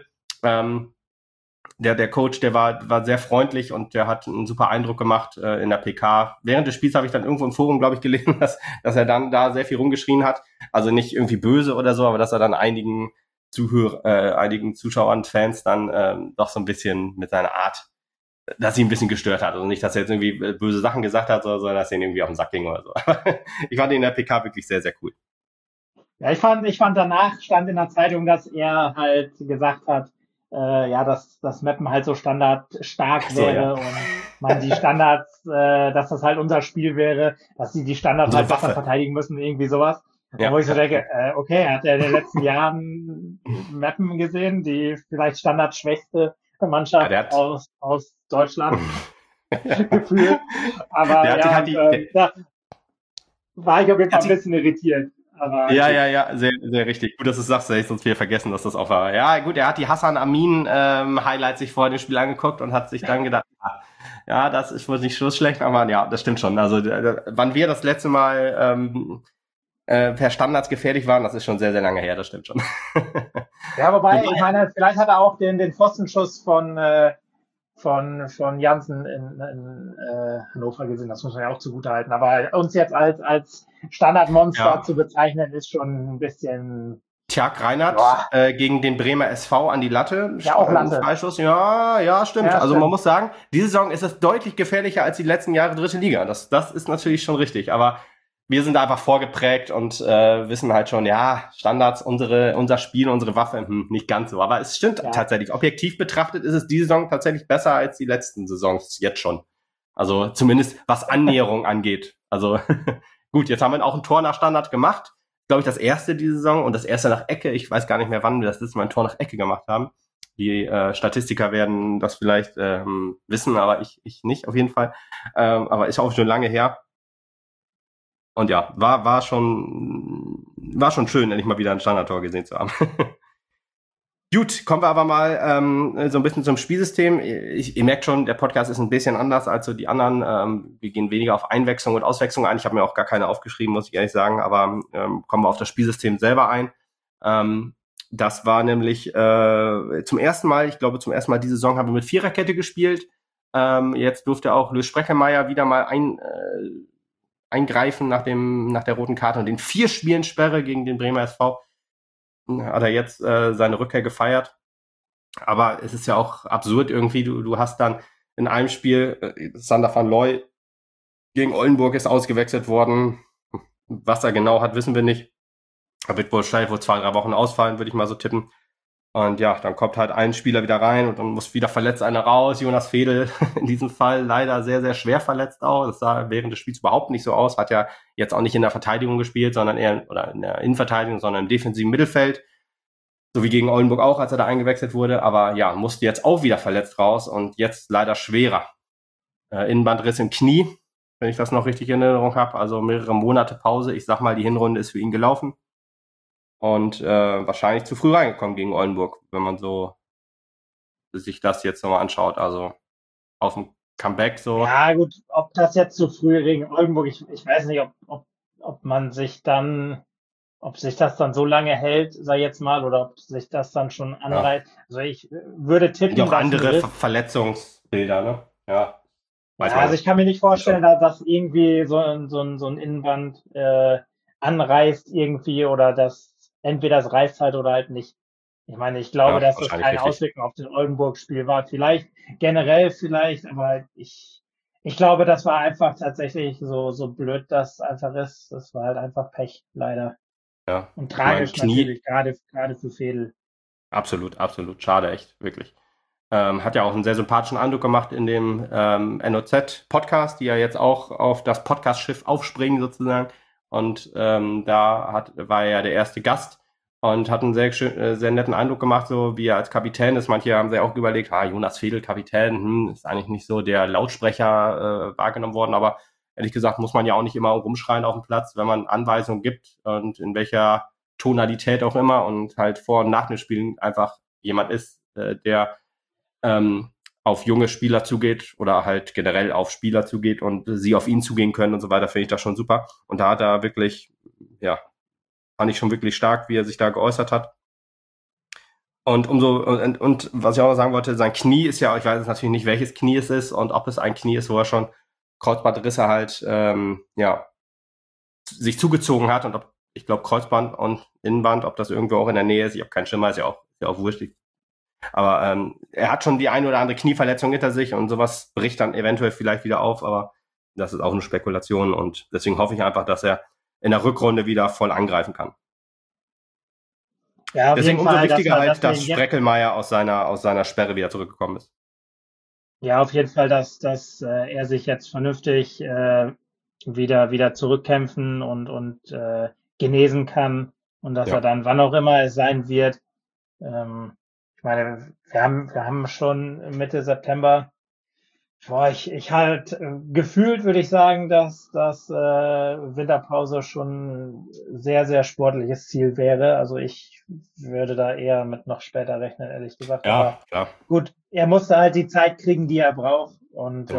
[SPEAKER 1] der Coach, der war sehr freundlich und der hat einen super Eindruck gemacht in der PK. Während des Spiels habe ich dann irgendwo im Forum, glaube ich, gelesen, dass er dann da sehr viel rumgeschrien hat. Also nicht irgendwie böse oder so, aber dass er dann einigen Zuschauern, Fans dann doch so ein bisschen mit seiner Art, dass sie ein bisschen gestört hat. Also nicht, dass er jetzt irgendwie böse Sachen gesagt hat, sondern dass er ihn irgendwie auf den Sack ging oder so. Ich fand ihn in der PK wirklich sehr, sehr cool.
[SPEAKER 2] Ja, ich fand danach stand in der Zeitung, dass er halt gesagt hat, dass Meppen halt so standardstark wäre ja. Und man die Standards, dass das halt unser Spiel wäre, dass sie die Standards halt besser verteidigen müssen, irgendwie sowas. Ja. Wo ich so denke, okay, hat er in den letzten Jahren Meppen gesehen, die vielleicht standardschwächste Mannschaft aus Deutschland gefühlt. Aber da war ich auf jeden Fall ein bisschen irritiert. Aber
[SPEAKER 1] ja, sehr, sehr richtig. Gut, dass du es sagst, hätte ich sonst wieder vergessen, dass das auch war. Ja, gut, er hat die Hassan Amin Highlights sich vor dem Spiel angeguckt und hat sich dann gedacht, ja, das ist wohl nicht so schlecht, aber ja, das stimmt schon. Also wann wir das letzte Mal per Standards gefährlich waren, das ist schon sehr, sehr lange her, das stimmt schon.
[SPEAKER 2] Ja, wobei, ich meine, vielleicht hat er auch den Pfostenschuss von Jansen in Hannover gesehen, das muss man ja auch zugutehalten. Aber uns jetzt als Standardmonster zu bezeichnen, ist schon ein bisschen...
[SPEAKER 1] Tjag Reinhardt gegen den Bremer SV an die Latte.
[SPEAKER 2] Ja, auch Latte.
[SPEAKER 1] Freischuss. Ja, stimmt. Ja, also man muss sagen, diese Saison ist es deutlich gefährlicher als die letzten Jahre dritte Liga. Das ist natürlich schon richtig. Aber wir sind da einfach vorgeprägt und wissen halt schon, ja, Standards, unser Spiel, unsere Waffe, nicht ganz so. Aber es stimmt tatsächlich. Objektiv betrachtet ist es diese Saison tatsächlich besser als die letzten Saisons jetzt schon. Also zumindest was Annäherung angeht. Also gut, jetzt haben wir auch ein Tor nach Standard gemacht. Glaube ich, das erste diese Saison und das erste nach Ecke. Ich weiß gar nicht mehr, wann wir das letzte Mal ein Tor nach Ecke gemacht haben. Die Statistiker werden das vielleicht wissen, aber ich nicht auf jeden Fall. Aber ist auch schon lange her. Und ja, war schon schön, endlich mal wieder ein Standardtor gesehen zu haben. Gut, kommen wir aber mal so ein bisschen zum Spielsystem. Ihr merkt schon, der Podcast ist ein bisschen anders als so die anderen. Wir gehen weniger auf Einwechslung und Auswechslung ein. Ich habe mir auch gar keine aufgeschrieben, muss ich ehrlich sagen, aber kommen wir auf das Spielsystem selber ein. Das war nämlich zum ersten Mal diese Saison haben wir mit Viererkette gespielt. Jetzt durfte auch Luis Spreckelmeier wieder mal eingreifen nach der roten Karte und den 4 Spielen Sperre gegen den Bremer SV. Hat er jetzt seine Rückkehr gefeiert. Aber es ist ja auch absurd irgendwie. Du hast dann in einem Spiel Sander van Looy gegen Oldenburg ist ausgewechselt worden. Was er genau hat, wissen wir nicht. Er wird wohl 2-3 Wochen ausfallen, würde ich mal so tippen. Und ja, dann kommt halt ein Spieler wieder rein und dann muss wieder verletzt einer raus. Jonas Fedel in diesem Fall leider sehr, sehr schwer verletzt auch. Das sah während des Spiels überhaupt nicht so aus. Hat ja jetzt auch nicht in der Verteidigung gespielt, sondern eher oder in der Innenverteidigung, sondern im defensiven Mittelfeld. So wie gegen Oldenburg auch, als er da eingewechselt wurde. Aber ja, musste jetzt auch wieder verletzt raus und jetzt leider schwerer. Innenbandriss im Knie, wenn ich das noch richtig in Erinnerung habe. Also mehrere Monate Pause. Ich sag mal, die Hinrunde ist für ihn gelaufen. Und wahrscheinlich zu früh reingekommen gegen Oldenburg, wenn man so sich das jetzt nochmal anschaut. Also auf dem Comeback so.
[SPEAKER 2] Ja gut, ob das jetzt zu früh gegen Oldenburg, ich weiß nicht, ob sich das dann so lange hält, sag ich jetzt mal, oder ob sich das dann schon anreiht. Ja. Also ich würde tippen,
[SPEAKER 1] auch andere Verletzungsbilder, ne? Ja.
[SPEAKER 2] Also ich kann mir nicht vorstellen, dass irgendwie so ein Innenband anreißt irgendwie oder dass entweder es reißt halt oder halt nicht. Ich meine, ich glaube, dass das keine Auswirkung auf das Oldenburg-Spiel war. Vielleicht, aber ich glaube, das war einfach tatsächlich so blöd, das einfach ist. Das war halt einfach Pech, leider.
[SPEAKER 1] Ja.
[SPEAKER 2] Und tragisch natürlich, gerade für Fedel.
[SPEAKER 1] Absolut, absolut. Schade, echt, wirklich. Hat ja auch einen sehr sympathischen Eindruck gemacht in dem NOZ-Podcast, die ja jetzt auch auf das Podcast-Schiff aufspringen sozusagen. Und war er ja der erste Gast. und hat einen sehr netten Eindruck gemacht, so wie er als Kapitän ist. Manche haben sich auch überlegt, Jonas Fedel, Kapitän, ist eigentlich nicht so der Lautsprecher wahrgenommen worden, aber ehrlich gesagt muss man ja auch nicht immer rumschreien auf dem Platz, wenn man Anweisungen gibt und in welcher Tonalität auch immer und halt vor und nach dem Spielen einfach jemand ist, der auf junge Spieler zugeht oder halt generell auf Spieler zugeht und sie auf ihn zugehen können und so weiter, finde ich das schon super. Und da hat er wirklich, ja, fand ich schon wirklich stark, wie er sich da geäußert hat. Und und was ich auch noch sagen wollte, sein Knie ist ja, ich weiß jetzt natürlich nicht, welches Knie es ist und ob es ein Knie ist, wo er schon Kreuzbandrisse halt, sich zugezogen hat und ob, ich glaube, Kreuzband und Innenband, ob das irgendwo auch in der Nähe ist. Ich habe keinen Schimmer, ist ja auch wurscht. Aber er hat schon die eine oder andere Knieverletzung hinter sich und sowas bricht dann eventuell vielleicht wieder auf, aber das ist auch eine Spekulation und deswegen hoffe ich einfach, dass er in der Rückrunde wieder voll angreifen kann.
[SPEAKER 2] Ja,
[SPEAKER 1] deswegen umso wichtiger halt, dass Spreckelmeier aus seiner Sperre wieder zurückgekommen ist.
[SPEAKER 2] Ja, auf jeden Fall, dass er sich jetzt vernünftig wieder zurückkämpfen und genesen kann und dass er dann, wann auch immer es sein wird, ich meine, wir haben schon Mitte September. Ich halt gefühlt würde ich sagen, dass Winterpause schon sehr, sehr sportliches Ziel wäre. Also ich würde da eher mit noch später rechnen, ehrlich gesagt.
[SPEAKER 1] Ja,
[SPEAKER 2] aber
[SPEAKER 1] klar.
[SPEAKER 2] Gut, er musste halt die Zeit kriegen, die er braucht. Und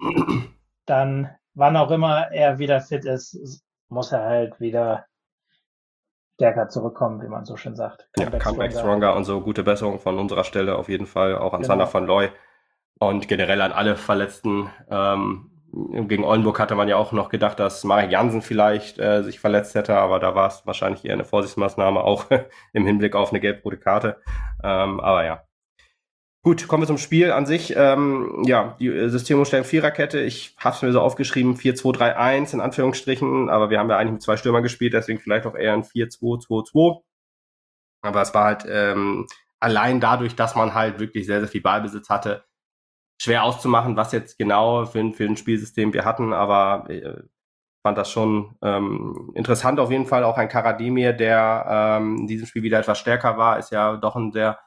[SPEAKER 2] dann, wann auch immer er wieder fit ist, muss er halt wieder stärker zurückkommen, wie man so schön sagt.
[SPEAKER 1] Comeback stronger und so. Gute Besserung von unserer Stelle auf jeden Fall, auch an Sander van Looy und generell an alle Verletzten. Gegen Oldenburg hatte man ja auch noch gedacht, dass Marek Jansen vielleicht sich verletzt hätte, aber da war es wahrscheinlich eher eine Vorsichtsmaßnahme, auch im Hinblick auf eine gelb-rote Karte. Aber ja. Gut, kommen wir zum Spiel an sich. Die Systemumstellung Viererkette. Ich habe es mir so aufgeschrieben, 4-2-3-1 in Anführungsstrichen, aber wir haben ja eigentlich mit 2 Stürmern gespielt, deswegen vielleicht auch eher ein 4-2-2-2. Aber es war halt allein dadurch, dass man halt wirklich sehr, sehr viel Ballbesitz hatte, schwer auszumachen, was jetzt genau für ein Spielsystem wir hatten, aber fand das schon interessant auf jeden Fall. Auch ein Karademir, der in diesem Spiel wieder etwas stärker war, ist ja doch ein sehr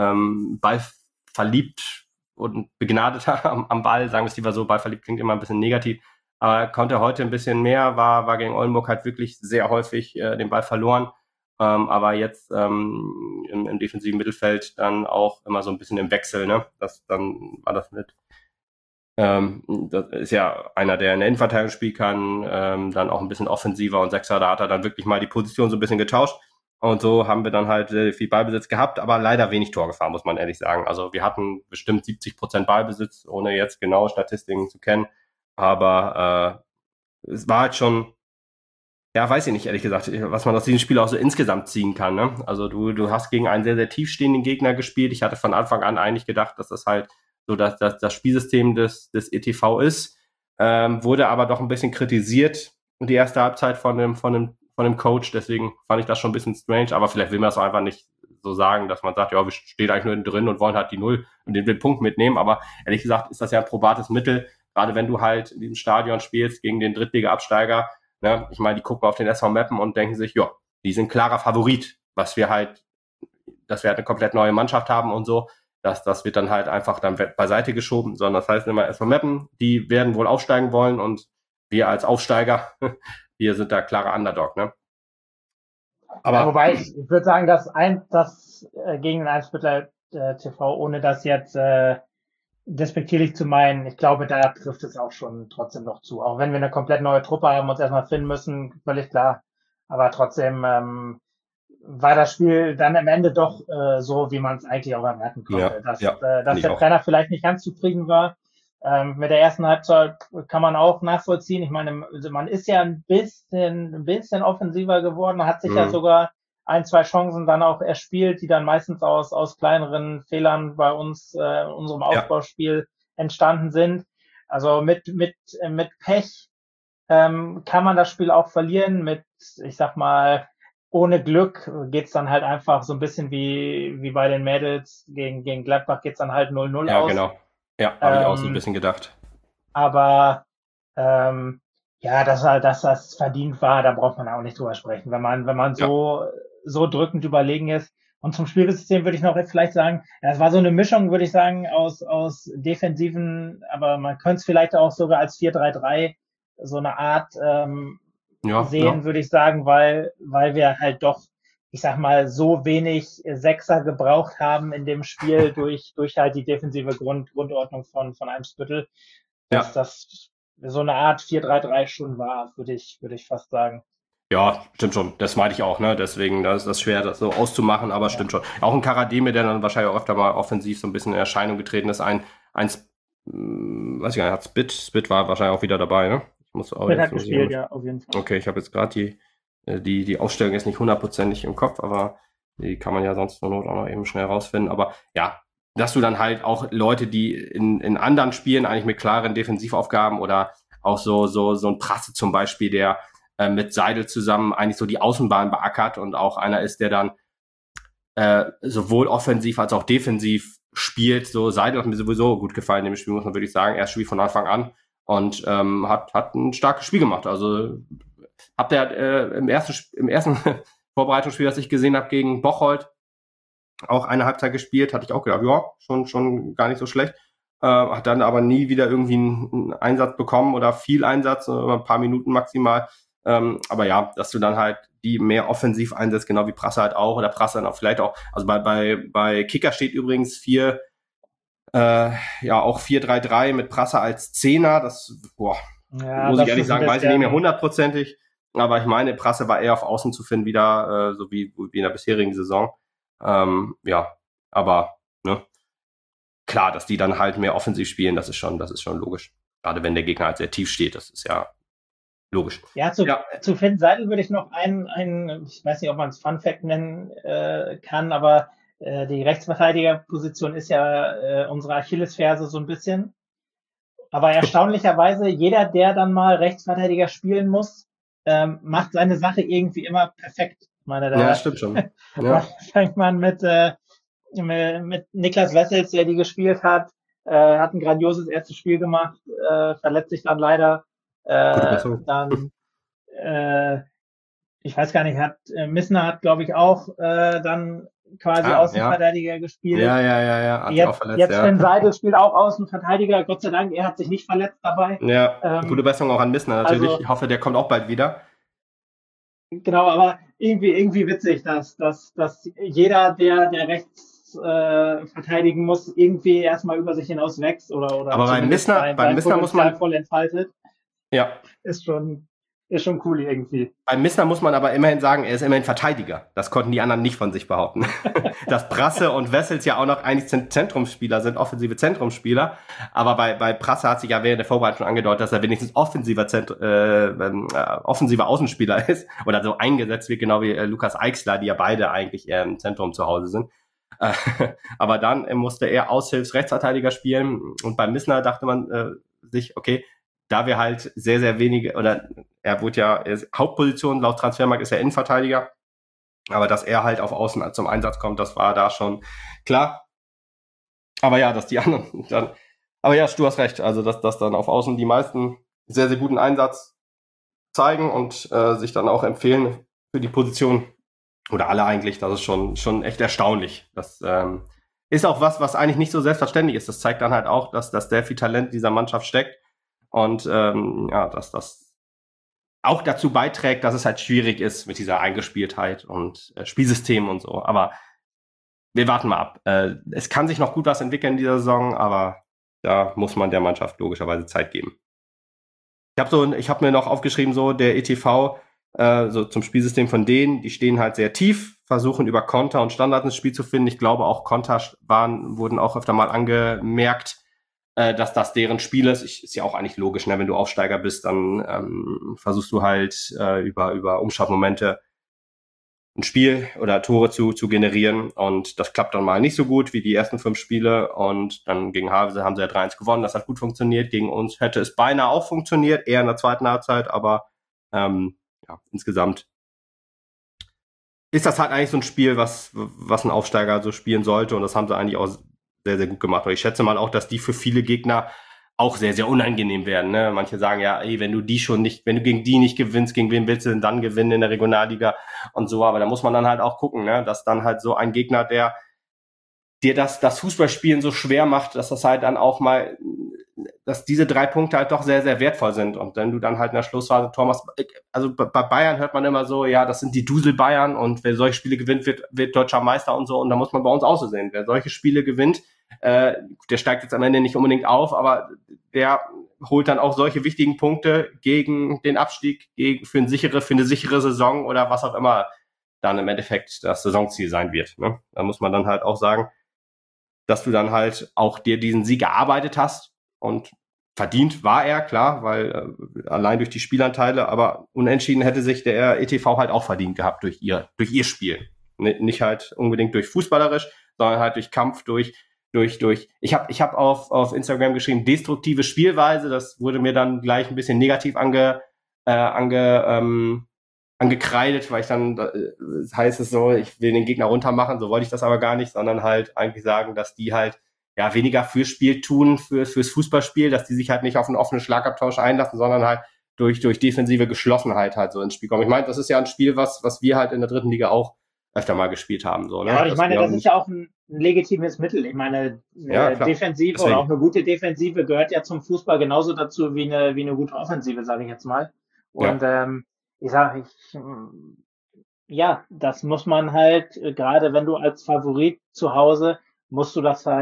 [SPEAKER 1] ballverliebt und begnadeter am Ball, sagen wir es lieber so, ballverliebt klingt immer ein bisschen negativ, aber konnte heute ein bisschen mehr, war gegen Oldenburg halt wirklich sehr häufig den Ball verloren, aber jetzt im defensiven Mittelfeld dann auch immer so ein bisschen im Wechsel, ne? Dann war das mit das ist ja einer, der in der Innenverteidigung spielen kann, dann auch ein bisschen offensiver und Sechser, da hat er dann wirklich mal die Position so ein bisschen getauscht. Und so haben wir dann halt viel Ballbesitz gehabt, aber leider wenig Torgefahr, muss man ehrlich sagen. Also wir hatten bestimmt 70% Ballbesitz, ohne jetzt genaue Statistiken zu kennen. Aber es war halt schon, ja, weiß ich nicht, ehrlich gesagt, was man aus diesem Spiel auch so insgesamt ziehen kann. Ne? Also du hast gegen einen sehr, sehr tiefstehenden Gegner gespielt. Ich hatte von Anfang an eigentlich gedacht, dass das halt so das Spielsystem des ETV ist. Wurde aber doch ein bisschen kritisiert, die erste Halbzeit von dem Coach. Deswegen fand ich das schon ein bisschen strange. Aber vielleicht will man es auch einfach nicht so sagen, dass man sagt, ja, wir stehen eigentlich nur drin und wollen halt die Null und den Punkt mitnehmen. Aber ehrlich gesagt ist das ja ein probates Mittel, gerade wenn du halt in diesem Stadion spielst gegen den Drittliga-Absteiger. Ne? Ich meine, die gucken auf den SV Meppen und denken sich, ja, die sind klarer Favorit, dass wir halt eine komplett neue Mannschaft haben und so. Das wird dann halt einfach dann beiseite geschoben, sondern das heißt immer SV Meppen, die werden wohl aufsteigen wollen und wir als Aufsteiger, wir sind da klarer Underdog, ne?
[SPEAKER 2] Aber wobei ich würde sagen, dass gegen den Eimsbütteler TV, ohne das jetzt despektierlich zu meinen, ich glaube, da trifft es auch schon trotzdem noch zu. Auch wenn wir eine komplett neue Truppe haben, uns erstmal finden müssen, völlig klar. Aber trotzdem war das Spiel dann am Ende doch so, wie man es eigentlich auch erwarten konnte. Dass der Trainer vielleicht nicht ganz zufrieden war. Mit der ersten Halbzeit kann man auch nachvollziehen. Ich meine, man ist ja ein bisschen offensiver geworden, hat sich ja sogar 1, 2 Chancen dann auch erspielt, die dann meistens aus kleineren Fehlern bei uns, unserem Aufbauspiel entstanden sind. Also mit Pech kann man das Spiel auch verlieren. Ich sag mal, ohne Glück geht's dann halt einfach so ein bisschen wie bei den Mädels gegen Gladbach geht's dann halt 0-0 aus.
[SPEAKER 1] Ja, genau. Ja, habe ich auch so ein bisschen gedacht.
[SPEAKER 2] Aber Ja, dass das verdient war, da braucht man auch nicht drüber sprechen. Wenn man
[SPEAKER 1] Ja,
[SPEAKER 2] so drückend überlegen ist. Und zum Spielsystem würde ich noch vielleicht sagen, ja, es war so eine Mischung, würde ich sagen, aus defensiven, aber man könnte es vielleicht auch sogar als 4-3-3 so eine Art
[SPEAKER 1] ja,
[SPEAKER 2] sehen,
[SPEAKER 1] ja.
[SPEAKER 2] würde ich sagen, weil wir halt doch, ich sag mal, so wenig Sechser gebraucht haben in dem Spiel durch halt die defensive Grundordnung von Eimsbüttel, dass
[SPEAKER 1] Ja,
[SPEAKER 2] das so eine Art 4-3-3 schon war, würde ich fast sagen.
[SPEAKER 1] ja, stimmt schon. Das meinte ich auch, ne? Deswegen, da ist das schwer, das so auszumachen, aber
[SPEAKER 2] Ja.
[SPEAKER 1] stimmt schon. Auch ein Karademe, der dann wahrscheinlich auch öfter mal offensiv so ein bisschen in Erscheinung getreten ist. Weiß ich gar nicht, hat Spit war wahrscheinlich auch wieder dabei, ne?
[SPEAKER 2] Split hat
[SPEAKER 1] Jetzt muss ich
[SPEAKER 2] gespielt,
[SPEAKER 1] mich.
[SPEAKER 2] ja, auf jeden Fall.
[SPEAKER 1] Okay, ich habe jetzt gerade die Aufstellung jetzt nicht hundertprozentig im Kopf, aber die kann man ja sonst zur Not auch noch eben schnell rausfinden. Aber ja, dass du dann halt auch Leute, die in anderen Spielen eigentlich mit klaren Defensivaufgaben oder auch so ein Prasse zum Beispiel, der mit Seidel zusammen eigentlich so die Außenbahn beackert und auch einer ist, der dann sowohl offensiv als auch defensiv spielt. So Seidel hat mir sowieso gut gefallen in dem Spiel, muss man wirklich sagen. Er spielt von Anfang an und hat ein starkes Spiel gemacht. Also habt ihr im ersten Vorbereitungsspiel, das ich gesehen habe gegen Bocholt, auch eine Halbzeit gespielt, hatte ich auch gedacht, ja, schon gar nicht so schlecht. Hat dann aber nie wieder irgendwie einen Einsatz bekommen oder viel Einsatz, ein paar Minuten maximal. Aber ja, dass du dann halt die mehr offensiv einsetzt, genau wie Prasse halt auch, oder Prasse dann auch vielleicht auch, also bei Kicker steht übrigens ja, auch 4-3-3 mit Prasse als Zehner, das, boah,
[SPEAKER 2] Ja,
[SPEAKER 1] muss ich
[SPEAKER 2] das
[SPEAKER 1] ehrlich
[SPEAKER 2] ist ein
[SPEAKER 1] sagen, weiß ich nicht mehr
[SPEAKER 2] bisschen,
[SPEAKER 1] hundertprozentig, aber ich meine, Prasse war eher auf Außen zu finden wieder, so wie in der bisherigen Saison. Ja, aber ne, klar, dass die dann halt mehr offensiv spielen, das ist schon logisch. Gerade wenn der Gegner halt sehr tief steht, das ist ja logisch.
[SPEAKER 2] ja,
[SPEAKER 1] Ja,
[SPEAKER 2] zu Finn Seidel würde ich noch ich weiß nicht, ob man es Fun Fact nennen kann, aber die Rechtsverteidigerposition ist ja unsere Achillesferse so ein bisschen. Aber erstaunlicherweise, jeder, der dann mal Rechtsverteidiger spielen muss, macht seine Sache irgendwie immer perfekt. Ich meine,
[SPEAKER 1] ja,
[SPEAKER 2] da,
[SPEAKER 1] stimmt schon.
[SPEAKER 2] da
[SPEAKER 1] Ja,
[SPEAKER 2] fängt man mit Niklas Wessels, der die gespielt hat ein grandioses erstes Spiel gemacht, verletzt sich dann leider.
[SPEAKER 1] gute Besserung.
[SPEAKER 2] Dann, äh, ich weiß gar nicht, Missner hat, glaube ich, auch dann quasi
[SPEAKER 1] Ah, ja.
[SPEAKER 2] Außenverteidiger gespielt.
[SPEAKER 1] Ja, hat sich auch verletzt,
[SPEAKER 2] Jetzt
[SPEAKER 1] ja.
[SPEAKER 2] Finn Seidel spielt auch Außenverteidiger. Gott sei Dank, er hat sich nicht verletzt dabei.
[SPEAKER 1] Ja, gute
[SPEAKER 2] Ähm,
[SPEAKER 1] Besserung auch an Missner natürlich.
[SPEAKER 2] also
[SPEAKER 1] Ich hoffe, der kommt auch bald wieder.
[SPEAKER 2] genau, aber irgendwie witzig, dass jeder, der rechts verteidigen muss, irgendwie erstmal über sich hinaus wächst oder
[SPEAKER 1] Aber
[SPEAKER 2] zumindest
[SPEAKER 1] Beim
[SPEAKER 2] sein
[SPEAKER 1] Missner muss
[SPEAKER 2] Potenzial
[SPEAKER 1] man,
[SPEAKER 2] voll entfaltet,
[SPEAKER 1] ja,
[SPEAKER 2] ist schon, ist schon cool irgendwie.
[SPEAKER 1] beim Missner muss man aber immerhin sagen, er ist immerhin Verteidiger. Das konnten die anderen nicht von sich behaupten. Dass Prasse und Wessels ja auch noch eigentlich Zentrumsspieler sind, offensive Zentrumsspieler. Aber bei Prasse hat sich ja während der Vorbereitung schon angedeutet, dass er wenigstens offensiver Außenspieler ist oder so eingesetzt wird, genau wie Lukas Eichsler, die ja beide eigentlich eher im Zentrum zu Hause sind. Äh, aber dann musste er Aushilfs-Rechtsverteidiger spielen und beim Missner dachte man sich, okay, da wir halt sehr, sehr wenige, oder Hauptposition laut Transfermarkt ist er Innenverteidiger, aber dass er halt auf Außen zum Einsatz kommt, das war da schon klar. Aber ja, dass die anderen dann, aber ja, du hast recht, also dass dann auf Außen die meisten sehr, sehr guten Einsatz zeigen und sich dann auch empfehlen für die Position, oder alle eigentlich, das ist schon echt erstaunlich. Das ist auch was eigentlich nicht so selbstverständlich ist. Das zeigt dann halt auch, dass sehr viel Talent dieser Mannschaft steckt und ja, dass das auch dazu beiträgt, dass es halt schwierig ist mit dieser Eingespieltheit und Spielsystem und so. Aber wir warten mal ab. Es kann sich noch gut was entwickeln in dieser Saison, aber da muss man der Mannschaft logischerweise Zeit geben. Ich habe mir noch aufgeschrieben, so der ETV, so zum Spielsystem von denen, die stehen halt sehr tief, versuchen über Konter und Standards ins Spiel zu finden. Ich glaube auch Konter wurden auch öfter mal angemerkt, dass das deren Spiel ist. Ist ja auch eigentlich logisch, ne? Wenn du Aufsteiger bist, dann versuchst du halt über Umschaltmomente ein Spiel oder Tore zu generieren und das klappt dann mal nicht so gut wie die ersten 5 Spiele und dann gegen Havelse haben sie ja 3-1 gewonnen, das hat gut funktioniert, gegen uns hätte es beinahe auch funktioniert, eher in der zweiten Halbzeit, aber ja, insgesamt ist das halt eigentlich so ein Spiel, was ein Aufsteiger so spielen sollte und das haben sie eigentlich auch sehr, sehr gut gemacht. Und ich schätze mal auch, dass die für viele Gegner auch sehr, sehr unangenehm werden. Ne? Manche sagen ja, ey, wenn du gegen die nicht gewinnst, gegen wen willst du denn dann gewinnen in der Regionalliga und so, aber da muss man dann halt auch gucken, ne? Dass dann halt so ein Gegner, der dir das Fußballspielen so schwer macht, dass das halt dann auch mal, dass diese 3 Punkte halt doch sehr, sehr wertvoll sind. Und wenn du dann halt in der Schlussphase Tor machst, also bei Bayern hört man immer so, ja, das sind die Dusel Bayern und wer solche Spiele gewinnt, wird deutscher Meister und so. Und da muss man bei uns auch so sehen. Wer solche Spiele gewinnt, der steigt jetzt am Ende nicht unbedingt auf, aber der holt dann auch solche wichtigen Punkte gegen den Abstieg, für eine sichere Saison oder was auch immer dann im Endeffekt das Saisonziel sein wird. Ne? Da muss man dann halt auch sagen, dass du dann halt auch dir diesen Sieg erarbeitet hast und verdient war er, klar, weil allein durch die Spielanteile, aber unentschieden hätte sich der ETV halt auch verdient gehabt durch ihr Spiel. Nicht halt unbedingt durch fußballerisch, sondern halt durch Kampf, ich hab auf Instagram geschrieben, destruktive Spielweise, das wurde mir dann gleich ein bisschen negativ angekreidet, weil ich dann, heißt es so, ich will den Gegner runtermachen, so wollte ich das aber gar nicht, sondern halt eigentlich sagen, dass die halt ja weniger fürs Spiel tun, fürs Fußballspiel, dass die sich halt nicht auf einen offenen Schlagabtausch einlassen, sondern halt durch defensive Geschlossenheit halt so ins Spiel kommen. Ich meine, das ist ja ein Spiel, was wir halt in der 3. Liga auch öfter mal gespielt haben. So, ne?
[SPEAKER 2] Ja, und ich meine, das ist ja auch ein legitimes Mittel. Ich meine, Defensive oder auch eine gute Defensive gehört ja zum Fußball genauso dazu wie eine gute Offensive, sage ich jetzt mal. Und ja, das muss man halt, gerade wenn du als Favorit zu Hause, musst du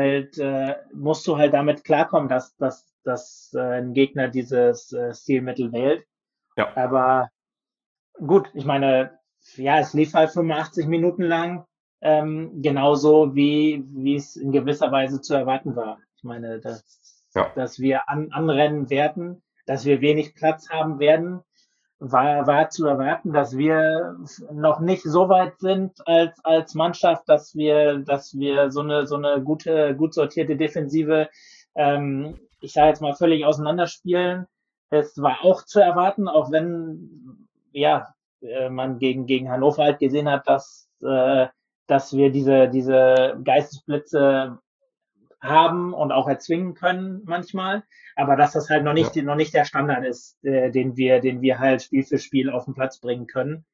[SPEAKER 2] halt damit klarkommen, dass ein Gegner dieses Stilmittel wählt.
[SPEAKER 1] Ja.
[SPEAKER 2] Aber gut, ich meine, ja, es lief halt 85 Minuten lang, genauso wie es in gewisser Weise zu erwarten war. Ich meine, dass wir anrennen werden, dass wir wenig Platz haben werden, war zu erwarten, dass wir noch nicht so weit sind als Mannschaft, dass wir so eine gut sortierte Defensive, ich sage jetzt mal, völlig auseinanderspielen. Es war auch zu erwarten, auch wenn man gegen Hannover halt gesehen hat, dass wir diese Geistesblitze haben und auch erzwingen können manchmal, aber dass das halt noch nicht der Standard ist, den wir halt Spiel für Spiel auf den Platz bringen können.